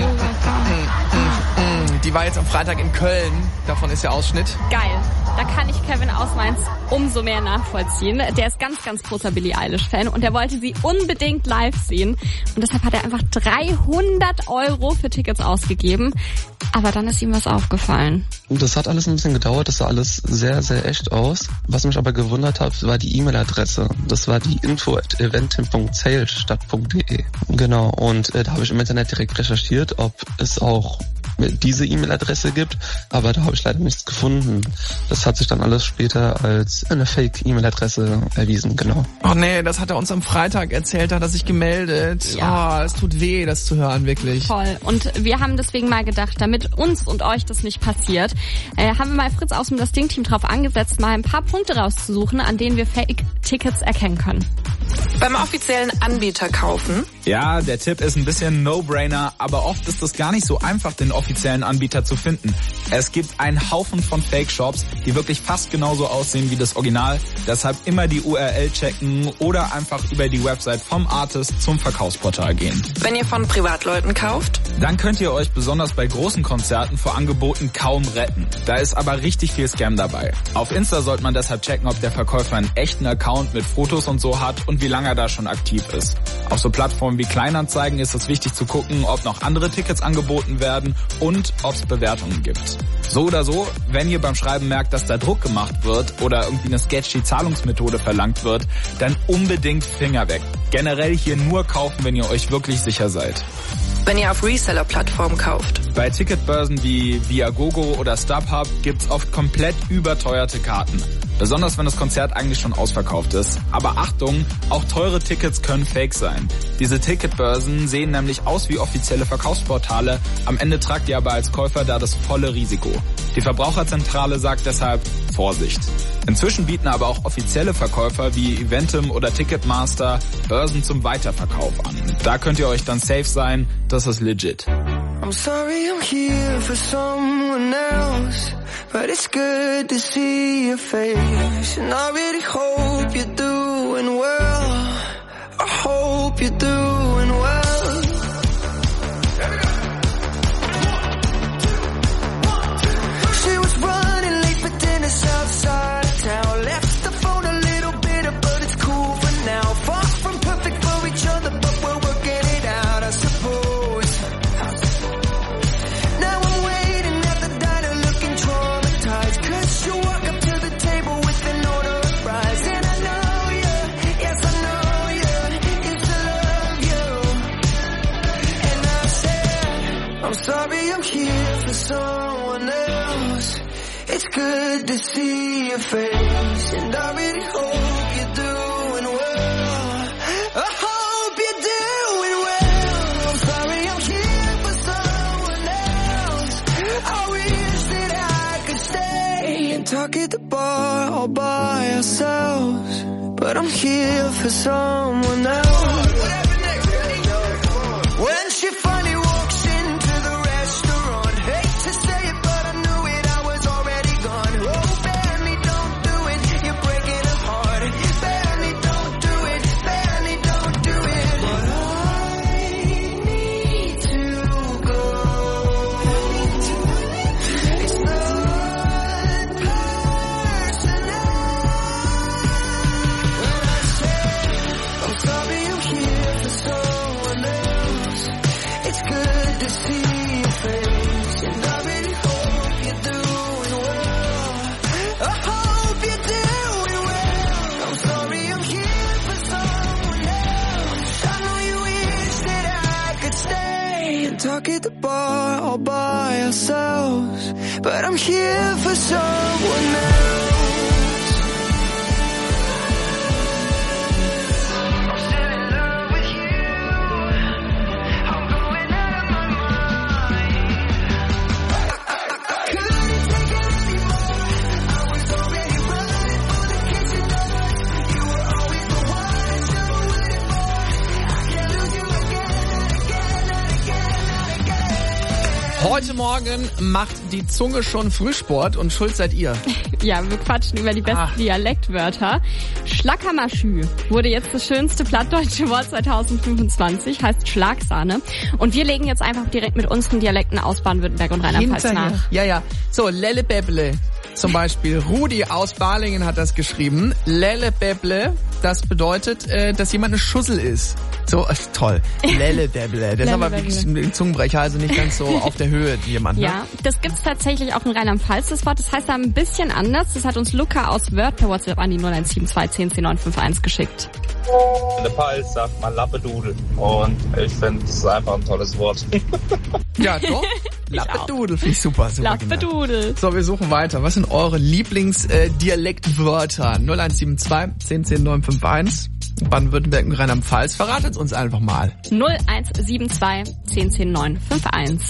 [SPEAKER 1] Die war jetzt am Freitag in Köln. Davon ist der Ausschnitt.
[SPEAKER 5] Geil. Da kann ich Kevin aus Mainz umso mehr nachvollziehen. Der ist ganz, ganz großer Billie Eilish-Fan und der wollte sie unbedingt live sehen. Und deshalb hat er einfach dreihundert Euro für Tickets ausgegeben. Aber dann ist ihm was aufgefallen.
[SPEAKER 4] Das hat alles ein bisschen gedauert, das sah alles sehr, sehr echt aus. Was mich aber gewundert hat, war die E-Mail-Adresse. Das war die info at eventim punkt sales statt punkt de. Genau, und äh, da habe ich im Internet direkt recherchiert, ob es auch diese E-Mail-Adresse gibt, aber da habe ich leider nichts gefunden. Das hat sich dann alles später als eine Fake-E-Mail-Adresse erwiesen, genau.
[SPEAKER 1] Oh nee, das hat er uns am Freitag erzählt, da hat er sich gemeldet. Ja. Oh, es tut weh, das zu hören, wirklich.
[SPEAKER 5] Voll. Und wir haben deswegen mal gedacht, damit uns und euch das nicht passiert, äh, haben wir mal Fritz aus dem Das Ding-Team drauf angesetzt, mal ein paar Punkte rauszusuchen, an denen wir Fake-Tickets erkennen können.
[SPEAKER 22] Beim offiziellen Anbieter kaufen.
[SPEAKER 23] Ja, der Tipp ist ein bisschen No-Brainer, aber oft ist es gar nicht so einfach, den offiziellen Anbieter zu finden. Es gibt einen Haufen von Fake-Shops, die wirklich fast genauso aussehen wie das Original. Deshalb immer die U R L checken oder einfach über die Website vom Artist zum Verkaufsportal gehen.
[SPEAKER 22] Wenn ihr von Privatleuten kauft,
[SPEAKER 23] dann könnt ihr euch besonders bei großen Konzerten vor Angeboten kaum retten. Da ist aber richtig viel Scam dabei. Auf Insta sollte man deshalb checken, ob der Verkäufer einen echten Account mit Fotos und so hat und wie lange er da schon aktiv ist. Auf so Plattformen wie Kleinanzeigen ist es wichtig zu gucken, ob noch andere Tickets angeboten werden und ob es Bewertungen gibt. So oder so, wenn ihr beim Schreiben merkt, dass da Druck gemacht wird oder irgendwie eine sketchy Zahlungsmethode verlangt wird, dann unbedingt Finger weg. Generell hier nur kaufen, wenn ihr euch wirklich sicher seid.
[SPEAKER 22] Wenn ihr auf Reseller-Plattformen kauft.
[SPEAKER 23] Bei Ticketbörsen wie Viagogo oder StubHub gibt's oft komplett überteuerte Karten. Besonders wenn das Konzert eigentlich schon ausverkauft ist. Aber Achtung, auch teure Tickets können fake sein. Diese Ticketbörsen sehen nämlich aus wie offizielle Verkaufsportale. Am Ende tragt ihr aber als Käufer da das volle Risiko. Die Verbraucherzentrale sagt deshalb Vorsicht. Inzwischen bieten aber auch offizielle Verkäufer wie Eventim oder Ticketmaster Börsen zum Weiterverkauf an. Da könnt ihr euch dann safe sein, das ist legit.
[SPEAKER 24] I'm sorry I'm here for someone else, but it's good to see your face. And I really hope you're doing well. I hope you're doing well. I'm sorry I'm here for someone else. It's good to see your face, and I really hope you're doing well. I hope you're doing well. I'm sorry I'm here for someone else. I wish that I could stay and talk at the bar all by ourselves, but I'm here for someone else. When she finally walks into the restaurant, hate to say it, but I knew it, I was already gone. Oh, Benny, don't do it, you're breaking us heart. Benny, don't do it, Benny, don't do it. But I need to go. It's not personal. When I say I'm sorry I'm here for someone else, it's good to see your face, and I really hope you're doing well. I hope you're doing well. I'm sorry I'm here for someone else. I know you wish that I could stay and talk at the bar all by ourselves, but I'm here for someone else.
[SPEAKER 1] Heute Morgen macht die Zunge schon Frühsport und schuld seid ihr.
[SPEAKER 5] Ja, wir quatschen über die besten Ach. Dialektwörter. Schlackermaschü wurde jetzt das schönste plattdeutsche Wort zwanzig fünfundzwanzig, heißt Schlagsahne. Und wir legen jetzt einfach direkt mit unseren Dialekten aus Baden-Württemberg und Rheinland-Pfalz nach.
[SPEAKER 1] Ja, ja. So, Lellebäble zum Beispiel. Rudi aus Balingen hat das geschrieben. Lellebäble, das bedeutet, äh, dass jemand eine Schussel ist. So, ist toll. Lellebäble. Das ist aber wirklich ein Zungenbrecher, also nicht ganz so auf der Höhe jemand. Ne?
[SPEAKER 5] Ja, das gibt's tatsächlich auch in Rheinland-Pfalz, das Wort. Das heißt da ein bisschen anders. Das hat uns Luca aus Wörth per WhatsApp an die null eins sieben zwei zehn zehn neun fünf eins geschickt.
[SPEAKER 7] In der Pfalz sagt man Lappedudel und ich finde, es ist einfach ein tolles Wort.
[SPEAKER 1] Ja, doch. Lappedudel finde ich super. super
[SPEAKER 5] Lappedudel.
[SPEAKER 1] Genau. So, wir suchen weiter. Was sind eure Lieblingsdialektwörter? null eins sieben zwei zehn zehn neun fünf eins. Baden-Württemberg und Rheinland-Pfalz. Verratet uns einfach mal.
[SPEAKER 5] null eins sieben zwei zehn zehn neun fünf eins.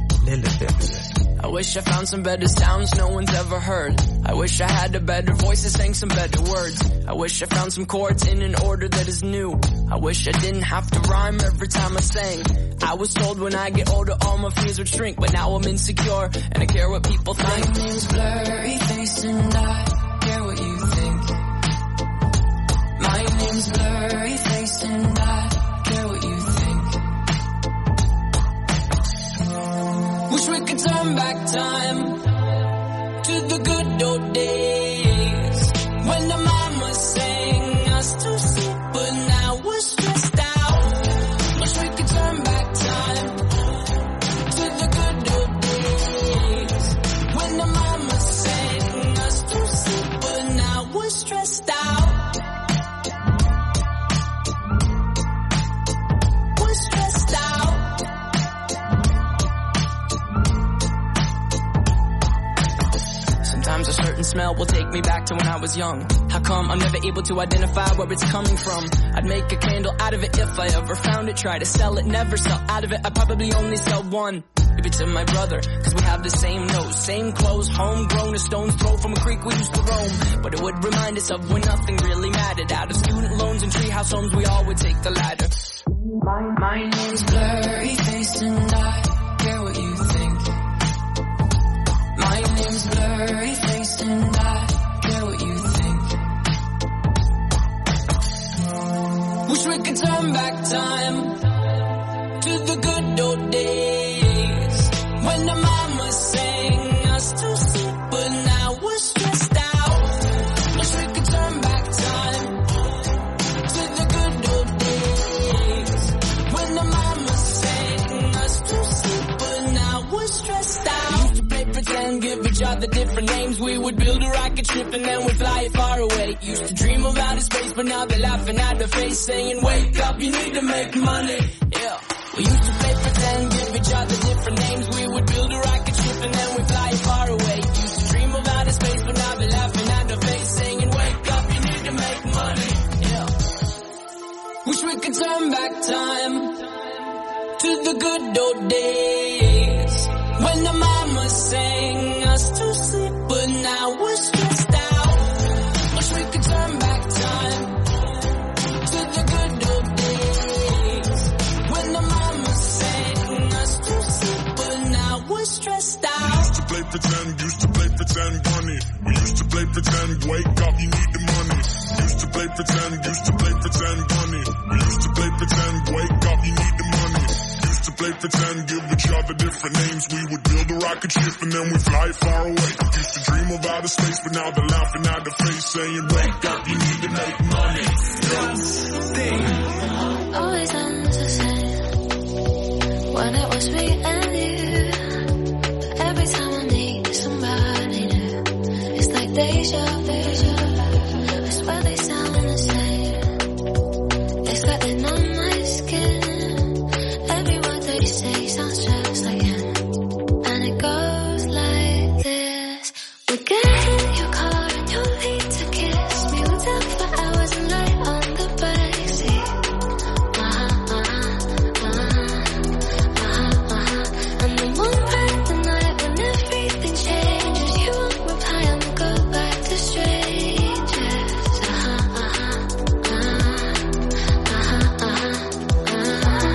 [SPEAKER 9] I wish I found some better sounds no one's ever heard. I wish I had a better voice that sang some better words. I wish I found some chords in an order that is new. I wish I didn't have to rhyme every time I sang. I was told when I get older all my fears would shrink, but now I'm insecure and I care what people think.
[SPEAKER 8] My name's Blurry Face and I care what you think. My name's Blurry Face and I care what you think.
[SPEAKER 9] Wish we could turn back time to the good old days when the mama sang us to sleep, but now we're stressed out. Wish we could turn back time to the good old days when the mama sang us to sleep, but now we're stressed out. We're stressed out. Sometimes a certain smell will take me back to when I was young. How come I'm never able to identify where it's coming from? I'd make a candle out of it if I ever found it. Try to sell it, never sell out of it. I'd probably only sell one. Maybe to my brother, cause we have the same nose, same clothes, homegrown, a stone's throw from a creek we used to roam. But it would remind us of when nothing really mattered. Out of student loans and treehouse homes, we all would take the ladder.
[SPEAKER 8] My, my name's Blurry Face and I care what you think. My name's Blurry Face and I care what you think.
[SPEAKER 9] Wish we could turn back time to the good old days when the mama sang us to sleep, but now we're stressed out. Wish we could turn back time to the good old days when the mama sang us to sleep, but now we're stressed out. We used to play pretend, give each other different names. We would build a rocket ship and then we'd fly it far away. Used to dream of outer space, but now they're laughing at the face, saying, wake up, you need to make money. Yeah. We used to play pretend, give each each other different names. We would build a rocket ship and then we'd fly far away. Used to dream of outer space, but now they're laughing at the face, saying, wake up, you need to make money. Yeah. Wish we could turn back time to the good old days when the mama sang us to sleep, but now we're stressed out. Wish we could turn back time to the good old days when the mama sang us to sleep, but now we're stressed out.
[SPEAKER 14] We used to play pretend, used to play pretend, bunny. We used to play pretend, wake up, you need the money. Used to play pretend, used to play pretend, bunny. We used to play pretend, wake up, you need the money. Used to play pretend, give each other different names. We would build a rocket ship and then we fly far away. Used to dream of outer space, but now they're laughing at the face, saying, wake up, you need to make money. Thing.
[SPEAKER 13] Always ends the same when it was me and you. But every time I meet somebody new, it's like deja vu. I swear they sound the same. It's like they numb my skin. Every word that you say sounds just like him. And it goes like this. We get in your car and you need to kiss me. We're down for hours and late on the backseat. Uh-huh, uh-huh, uh-huh, uh-huh. And then one night, the night when everything changes, you won't reply and go back to strangers. Uh-huh, uh-huh, uh-huh, uh-huh,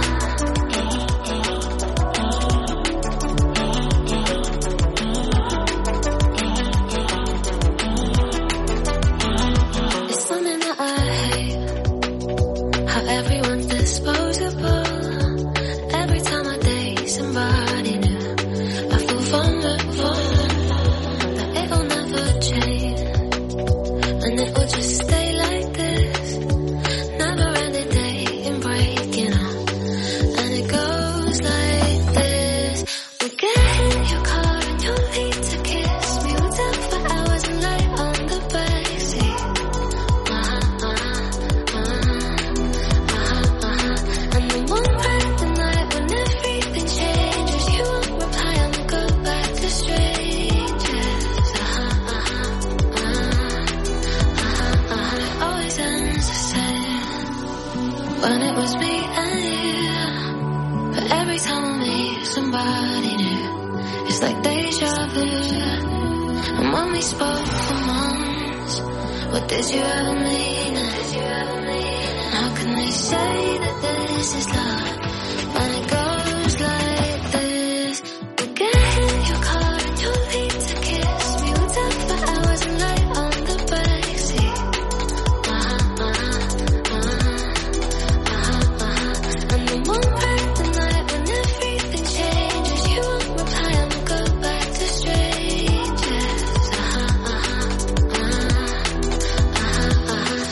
[SPEAKER 13] It's something that I hate, how everyone's disposable. Every time I date somebody new, I feel vulnerable, that it'll never change, and it will just stay like this. Never ending dating, breaking up, and it goes like this. We get in your car and you need to kiss me. We're down for hours and late on the backseat. Uh-huh, uh-huh, uh-huh, uh-huh. And then one night, the night when everything changes, you won't reply and go back to strangers. Uh-huh, uh-huh, uh-huh, uh-huh. Always ends the same when it was me and you. But every time I meet somebody new, it's like deja vu. And when we spoke for months, what did you ever mean? And how can they say that this is love when it goes like this? We get in your car and you need to kiss me. We're down for hours and late on the backseat. Uh-huh, uh-huh, uh-huh, uh-huh. And then one night, the night when everything changes, you won't reply and go back to strangers. Uh-huh, uh-huh, uh-huh,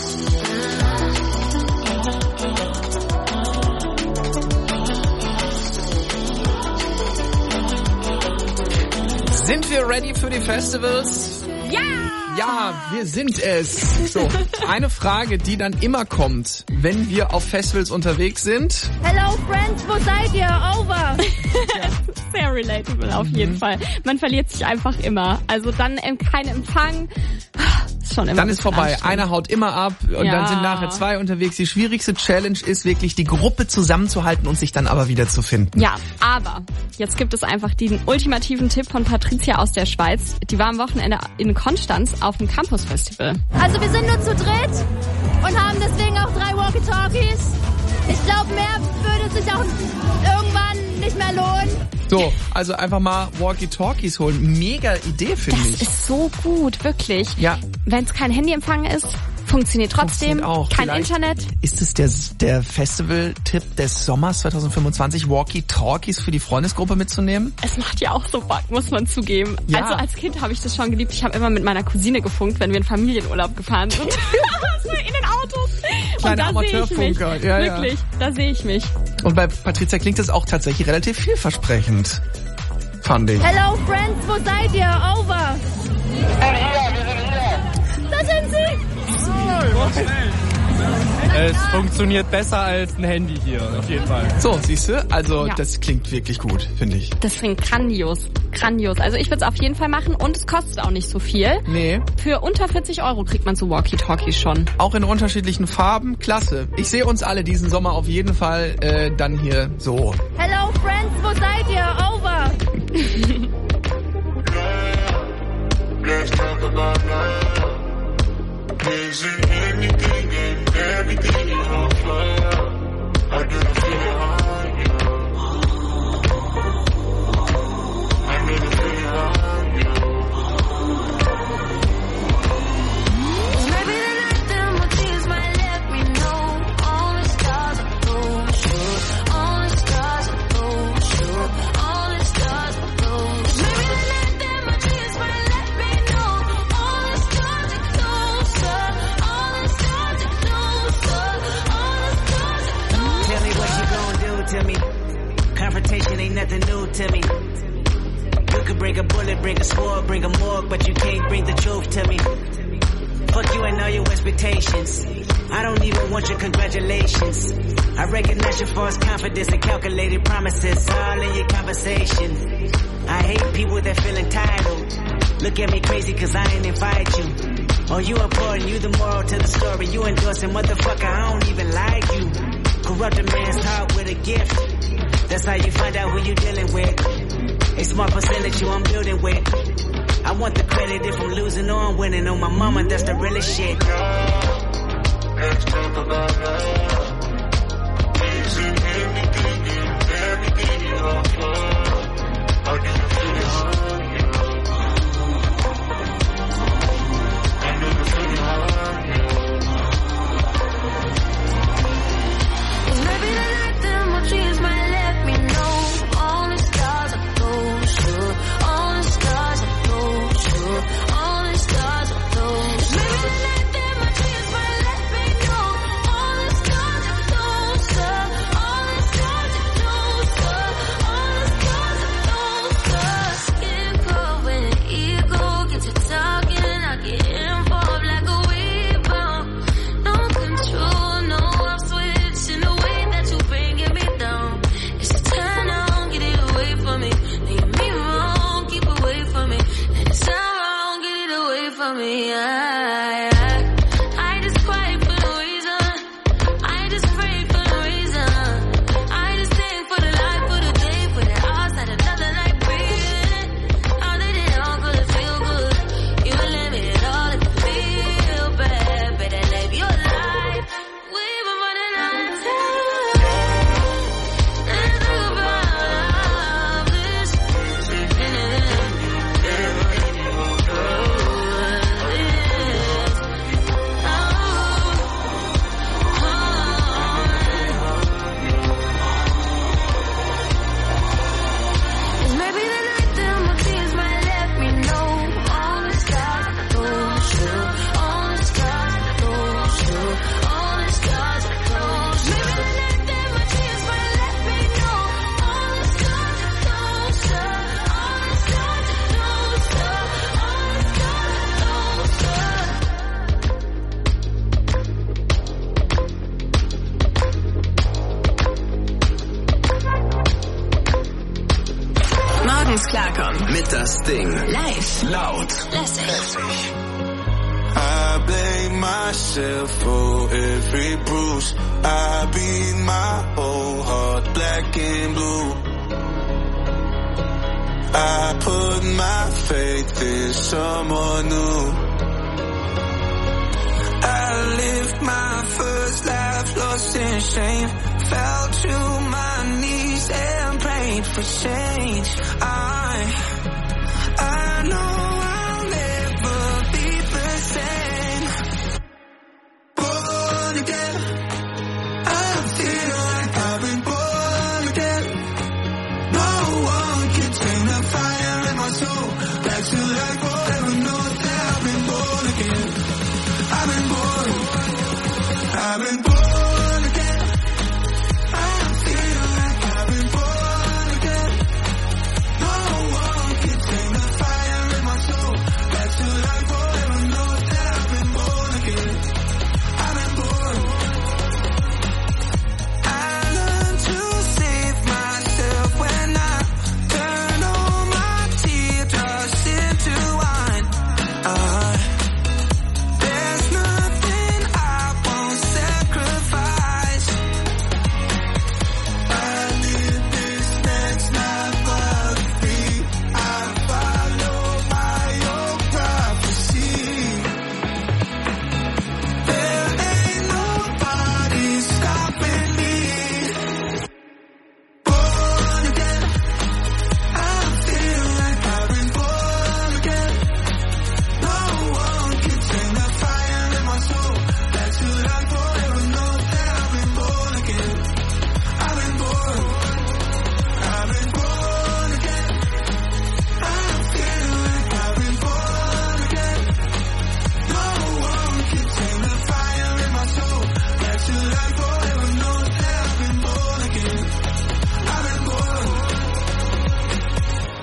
[SPEAKER 1] Sind wir ready für die Festivals?
[SPEAKER 3] Ja!
[SPEAKER 1] Ja, wir sind es. So, eine Frage, die dann immer kommt, wenn wir auf Festivals unterwegs sind.
[SPEAKER 3] Hello Friends, wo seid ihr? Over!
[SPEAKER 5] Sehr relatable auf jeden Fall. Man verliert sich einfach immer. Also dann kein Empfang. Ist schon immer
[SPEAKER 1] Dann ist vorbei. Einer haut immer ab und
[SPEAKER 5] Ja.
[SPEAKER 1] dann sind nachher zwei unterwegs. Die schwierigste Challenge ist wirklich, die Gruppe zusammenzuhalten und sich dann aber wieder zu finden.
[SPEAKER 5] Ja, aber jetzt gibt es einfach den ultimativen Tipp von Patricia aus der Schweiz. Die war am Wochenende in Konstanz auf dem Campus-Festival.
[SPEAKER 3] Also wir sind nur zu dritt und haben deswegen auch drei Walkie-Talkies. Ich glaube, mehr würde sich auch irgendwann nicht mehr lohnen.
[SPEAKER 1] So, also einfach mal Walkie-Talkies holen. Mega Idee, finde ich.
[SPEAKER 5] Das ist so gut, wirklich.
[SPEAKER 1] Ja.
[SPEAKER 5] Wenn es kein Handyempfang ist, funktioniert trotzdem.
[SPEAKER 1] Funktioniert auch.
[SPEAKER 5] Kein
[SPEAKER 1] Vielleicht
[SPEAKER 5] Internet.
[SPEAKER 1] Ist es der, der Festival-Tipp des Sommers zwanzig fünfundzwanzig, Walkie-Talkies für die Freundesgruppe mitzunehmen?
[SPEAKER 5] Es macht ja auch so Bock, muss man zugeben.
[SPEAKER 1] Ja.
[SPEAKER 5] Also als Kind habe ich das schon geliebt. Ich habe immer mit meiner Cousine gefunkt, wenn wir in Familienurlaub gefahren sind. In den Autos.
[SPEAKER 1] Kleiner
[SPEAKER 5] Und da sehe ich mich.
[SPEAKER 1] Amateurfunker. Ja, ja.
[SPEAKER 5] Wirklich, da sehe ich mich.
[SPEAKER 1] Und bei Patricia klingt das auch tatsächlich relativ vielversprechend. Fand ich.
[SPEAKER 3] Hello Friends, wo seid ihr? Over! Da sind sie!
[SPEAKER 21] Oh, schnell.
[SPEAKER 6] Es funktioniert besser als ein Handy hier, auf jeden Fall.
[SPEAKER 1] So, siehst du? Also
[SPEAKER 5] Ja.
[SPEAKER 1] das klingt wirklich gut, finde ich.
[SPEAKER 5] Das klingt grandios. Grandios. Also ich würde es auf jeden Fall machen und es kostet auch nicht so viel.
[SPEAKER 1] Nee.
[SPEAKER 5] Für unter vierzig Euro kriegt man so Walkie-Talkies schon.
[SPEAKER 1] Auch in unterschiedlichen Farben, klasse. Ich sehe uns alle diesen Sommer auf jeden Fall äh, dann hier so.
[SPEAKER 10] Hello friends, wo seid ihr? Over.
[SPEAKER 14] Let's talk about love. Is it anything and everything you want fire? I didn't feel it on you. I didn't feel it on you.
[SPEAKER 13] Maybe the night that my tears might let me know. All the stars are those, sure. All the stars are those, sure. All the stars are those. Maybe the night that my tears might let me know. All the stars are closer. All the stars are closer. All the stars are closer.
[SPEAKER 11] Tell me what you gon' do to me. Confrontation ain't nothing new to me. You could bring a bullet, bring a sword, bring a morgue, but you can't bring the truth to me. Fuck you and all your expectations. I don't even want your congratulations. I recognize your false confidence and calculated promises all in your conversation. I hate people that feel entitled. Look at me crazy cause I ain't invite you. Oh, you important, you the moral to the story. You endorsing, motherfucker, I don't even like you. Corrupt a man's heart with a gift. That's how you find out who you dealing with. A smart percentage you I'm building with. I want the credit if I'm losing or I'm winning. On my mama, that's the realest shit.
[SPEAKER 14] Let's talk about love. Is it anything and everything you want fire? I didn't feel it on you. I didn't feel it on you.
[SPEAKER 13] Maybe the night that my dreams might let me know. All the stars are those, sure. All the stars are those, sure. All the stars are those. Maybe the night that my dreams might let me know. All the stars are closer. All the stars are closer. All the stars are closer. Skin cold when the ego gets you talking. I get involved like a rebound. No control, no off switch in the way that you bringing me down. It's a turn on, get it away from me. Leave me wrong, keep away from me. And it's not wrong, get it away from me. I, I, I just cry for no reason. I just pray for no reason. I just think for the life, for the day, for the hours that another night breathing. I did it all cause it feel good. You limit it all if you feel bad. Better live your life. We've been running out of time. Let's talk about this. Maybe the night that my tears might let me know. All the stars are those, sure. All the stars are those, sure. All the stars are those. Maybe the night that my tears might let me know. All the stars are closer. All the stars are closer. All the stars are closer.
[SPEAKER 2] Morgens klarkommen mit das Ding. Live. Laut.
[SPEAKER 13] Lässig.
[SPEAKER 21] I blame myself for every bruise. I beat my whole heart black and blue. I put my faith in someone new. I lived my first life lost in shame. Fell to my knees and prayed for change. I, I know I'll never be the same. Born again, I feel like I've been born again. No one can tame the fire in my soul. Back to life forever, know that I've been born again. I've been born, I've been born.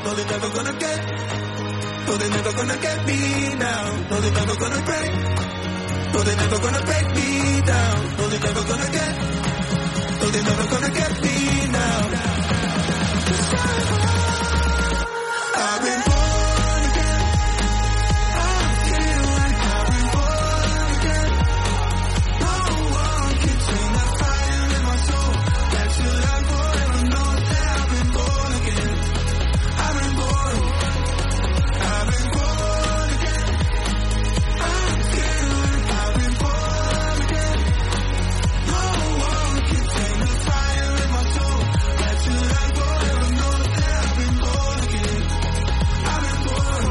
[SPEAKER 21] No, they're never gonna get. No, they're never gonna get me now. No, they're never gonna break. No, they're never gonna break me down. No, they're never gonna get. No, they're never gonna get me now. I've been born again. I feel like I've been born again. No one can tame the fire in my soul. That should I forever know that I've been born again. I've been born. I've been born again. I feel like I've been born again. No one can tame the fire in my soul. That should I forever know that I've been born again. I've been born.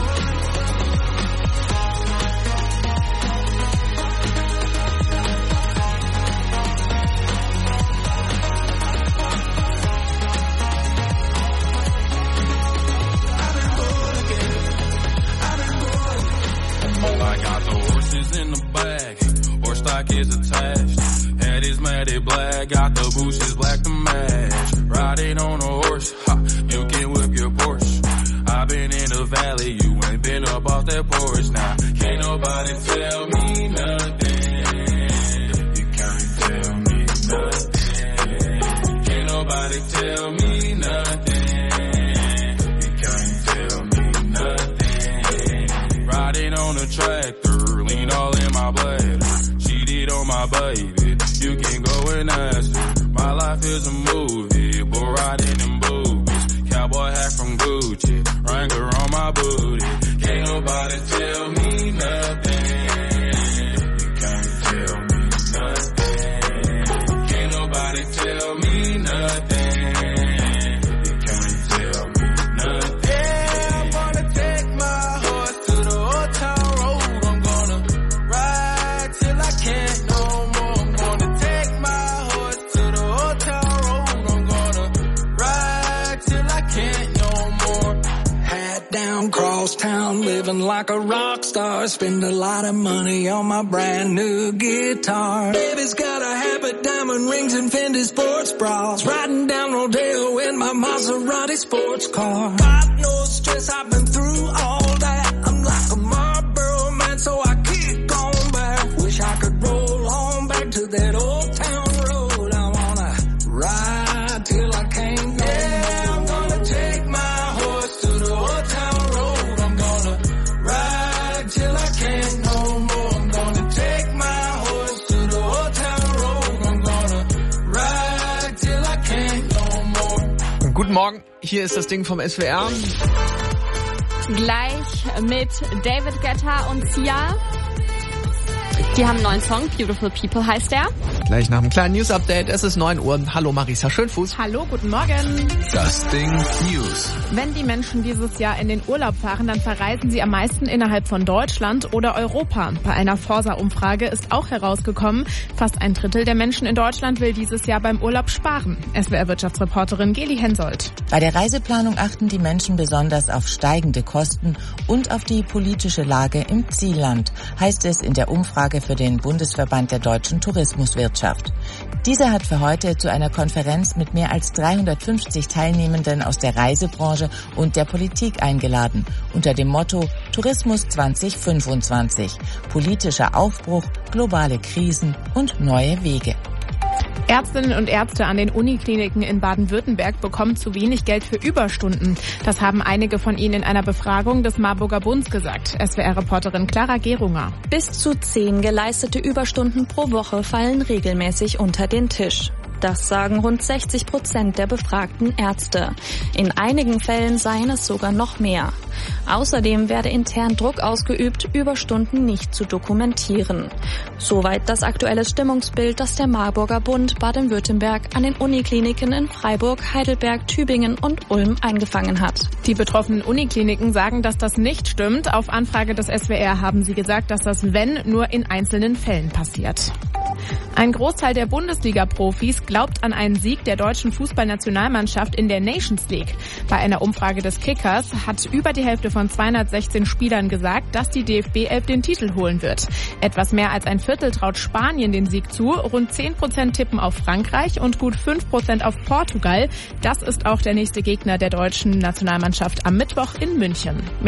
[SPEAKER 12] I got the horses in the back, horse stock is attached. Head is matted black, got the bushes black to match. Riding on a horse, ha, you can whip your Porsche. I've been in the valley, you ain't been up off that porch. Now, can't nobody tell me nothing. You can't tell me nothing. Can't nobody tell me nothing. You can't tell me nothing. Riding on a tractor, lean all in my bladder. Cheated on my baby, you can go and ask her. My life is a movie, bull riding in boobies. Cowboy hat from Gucci, Wrangler on my booty. Can't nobody tell me nothing. You can't tell me nothing. Can't nobody tell me nothing. You can't tell me nothing.
[SPEAKER 21] Yeah, I'm gonna take my horse to the old town road. I'm gonna ride till I can't no more. I'm gonna take my horse to the old town road. I'm gonna ride till I can't no more.
[SPEAKER 9] Hat down, cross town, living like a rock star. Spend a lot of money on my brand new guitar. Baby's got a habit, diamond rings and Fendi sports bras. Riding down Rodeo in my Maserati sports car. Got no stress, I've been through all that. I'm like a Marlboro man, so I keep going back. Wish I could roll on back to that old town road. I wanna ride till I can't no
[SPEAKER 21] Yeah, I'm gonna take my horse to the old town road. I'm gonna ride till I can't no more. I'm gonna take my horse to the old town road. I'm gonna ride till I can't no more.
[SPEAKER 1] Guten Morgen, hier ist das Ding vom S W R.
[SPEAKER 5] Gleich mit David Guetta und Sia. Die haben einen neuen Song, Beautiful People heißt der.
[SPEAKER 1] Gleich nach einem kleinen News-Update, es ist neun Uhr. Hallo Marisa Schönfuß.
[SPEAKER 3] Hallo, guten Morgen.
[SPEAKER 2] Das Ding News.
[SPEAKER 3] Wenn die Menschen dieses Jahr in den Urlaub fahren, dann verreisen sie am meisten innerhalb von Deutschland oder Europa. Bei einer Forsa-Umfrage ist auch herausgekommen, fast ein Drittel der Menschen in Deutschland will dieses Jahr beim Urlaub sparen. S W R-Wirtschaftsreporterin Geli Hensoldt.
[SPEAKER 19] Bei der Reiseplanung achten die Menschen besonders auf steigende Kosten und auf die politische Lage im Zielland, heißt es in der Umfrage für den Bundesverband der deutschen Tourismuswirtschaft. Dieser hat für heute zu einer Konferenz mit mehr als dreihundertfünfzig Teilnehmenden aus der Reisebranche und der Politik eingeladen, unter dem Motto Tourismus zwanzig fünfundzwanzig, politischer Aufbruch, globale Krisen und neue Wege.
[SPEAKER 3] Ärztinnen und Ärzte an den Unikliniken in Baden-Württemberg bekommen zu wenig Geld für Überstunden. Das haben einige von ihnen in einer Befragung des Marburger Bunds gesagt. S W R-Reporterin Clara Gerunger.
[SPEAKER 15] Bis zu zehn geleistete Überstunden pro Woche fallen regelmäßig unter den Tisch. Das sagen rund sechzig Prozent der befragten Ärzte. In einigen Fällen seien es sogar noch mehr. Außerdem werde intern Druck ausgeübt, Überstunden nicht zu dokumentieren. Soweit das aktuelle Stimmungsbild, das der Marburger Bund Baden-Württemberg an den Unikliniken in Freiburg, Heidelberg, Tübingen und Ulm eingefangen hat.
[SPEAKER 3] Die betroffenen Unikliniken sagen, dass das nicht stimmt. Auf Anfrage des S W R haben sie gesagt, dass das wenn nur in einzelnen Fällen passiert. Ein Großteil der Bundesliga-Profis glaubt an einen Sieg der deutschen Fußballnationalmannschaft in der Nations League. Bei einer Umfrage des Kickers hat über die Hälfte von zweihundertsechzehn Spielern gesagt, dass die D F B elf den Titel holen wird. Etwas mehr als ein Viertel traut Spanien den Sieg zu, rund zehn Prozent tippen auf Frankreich und gut fünf Prozent auf Portugal. Das ist auch der nächste Gegner der deutschen Nationalmannschaft am Mittwoch in München. Mehr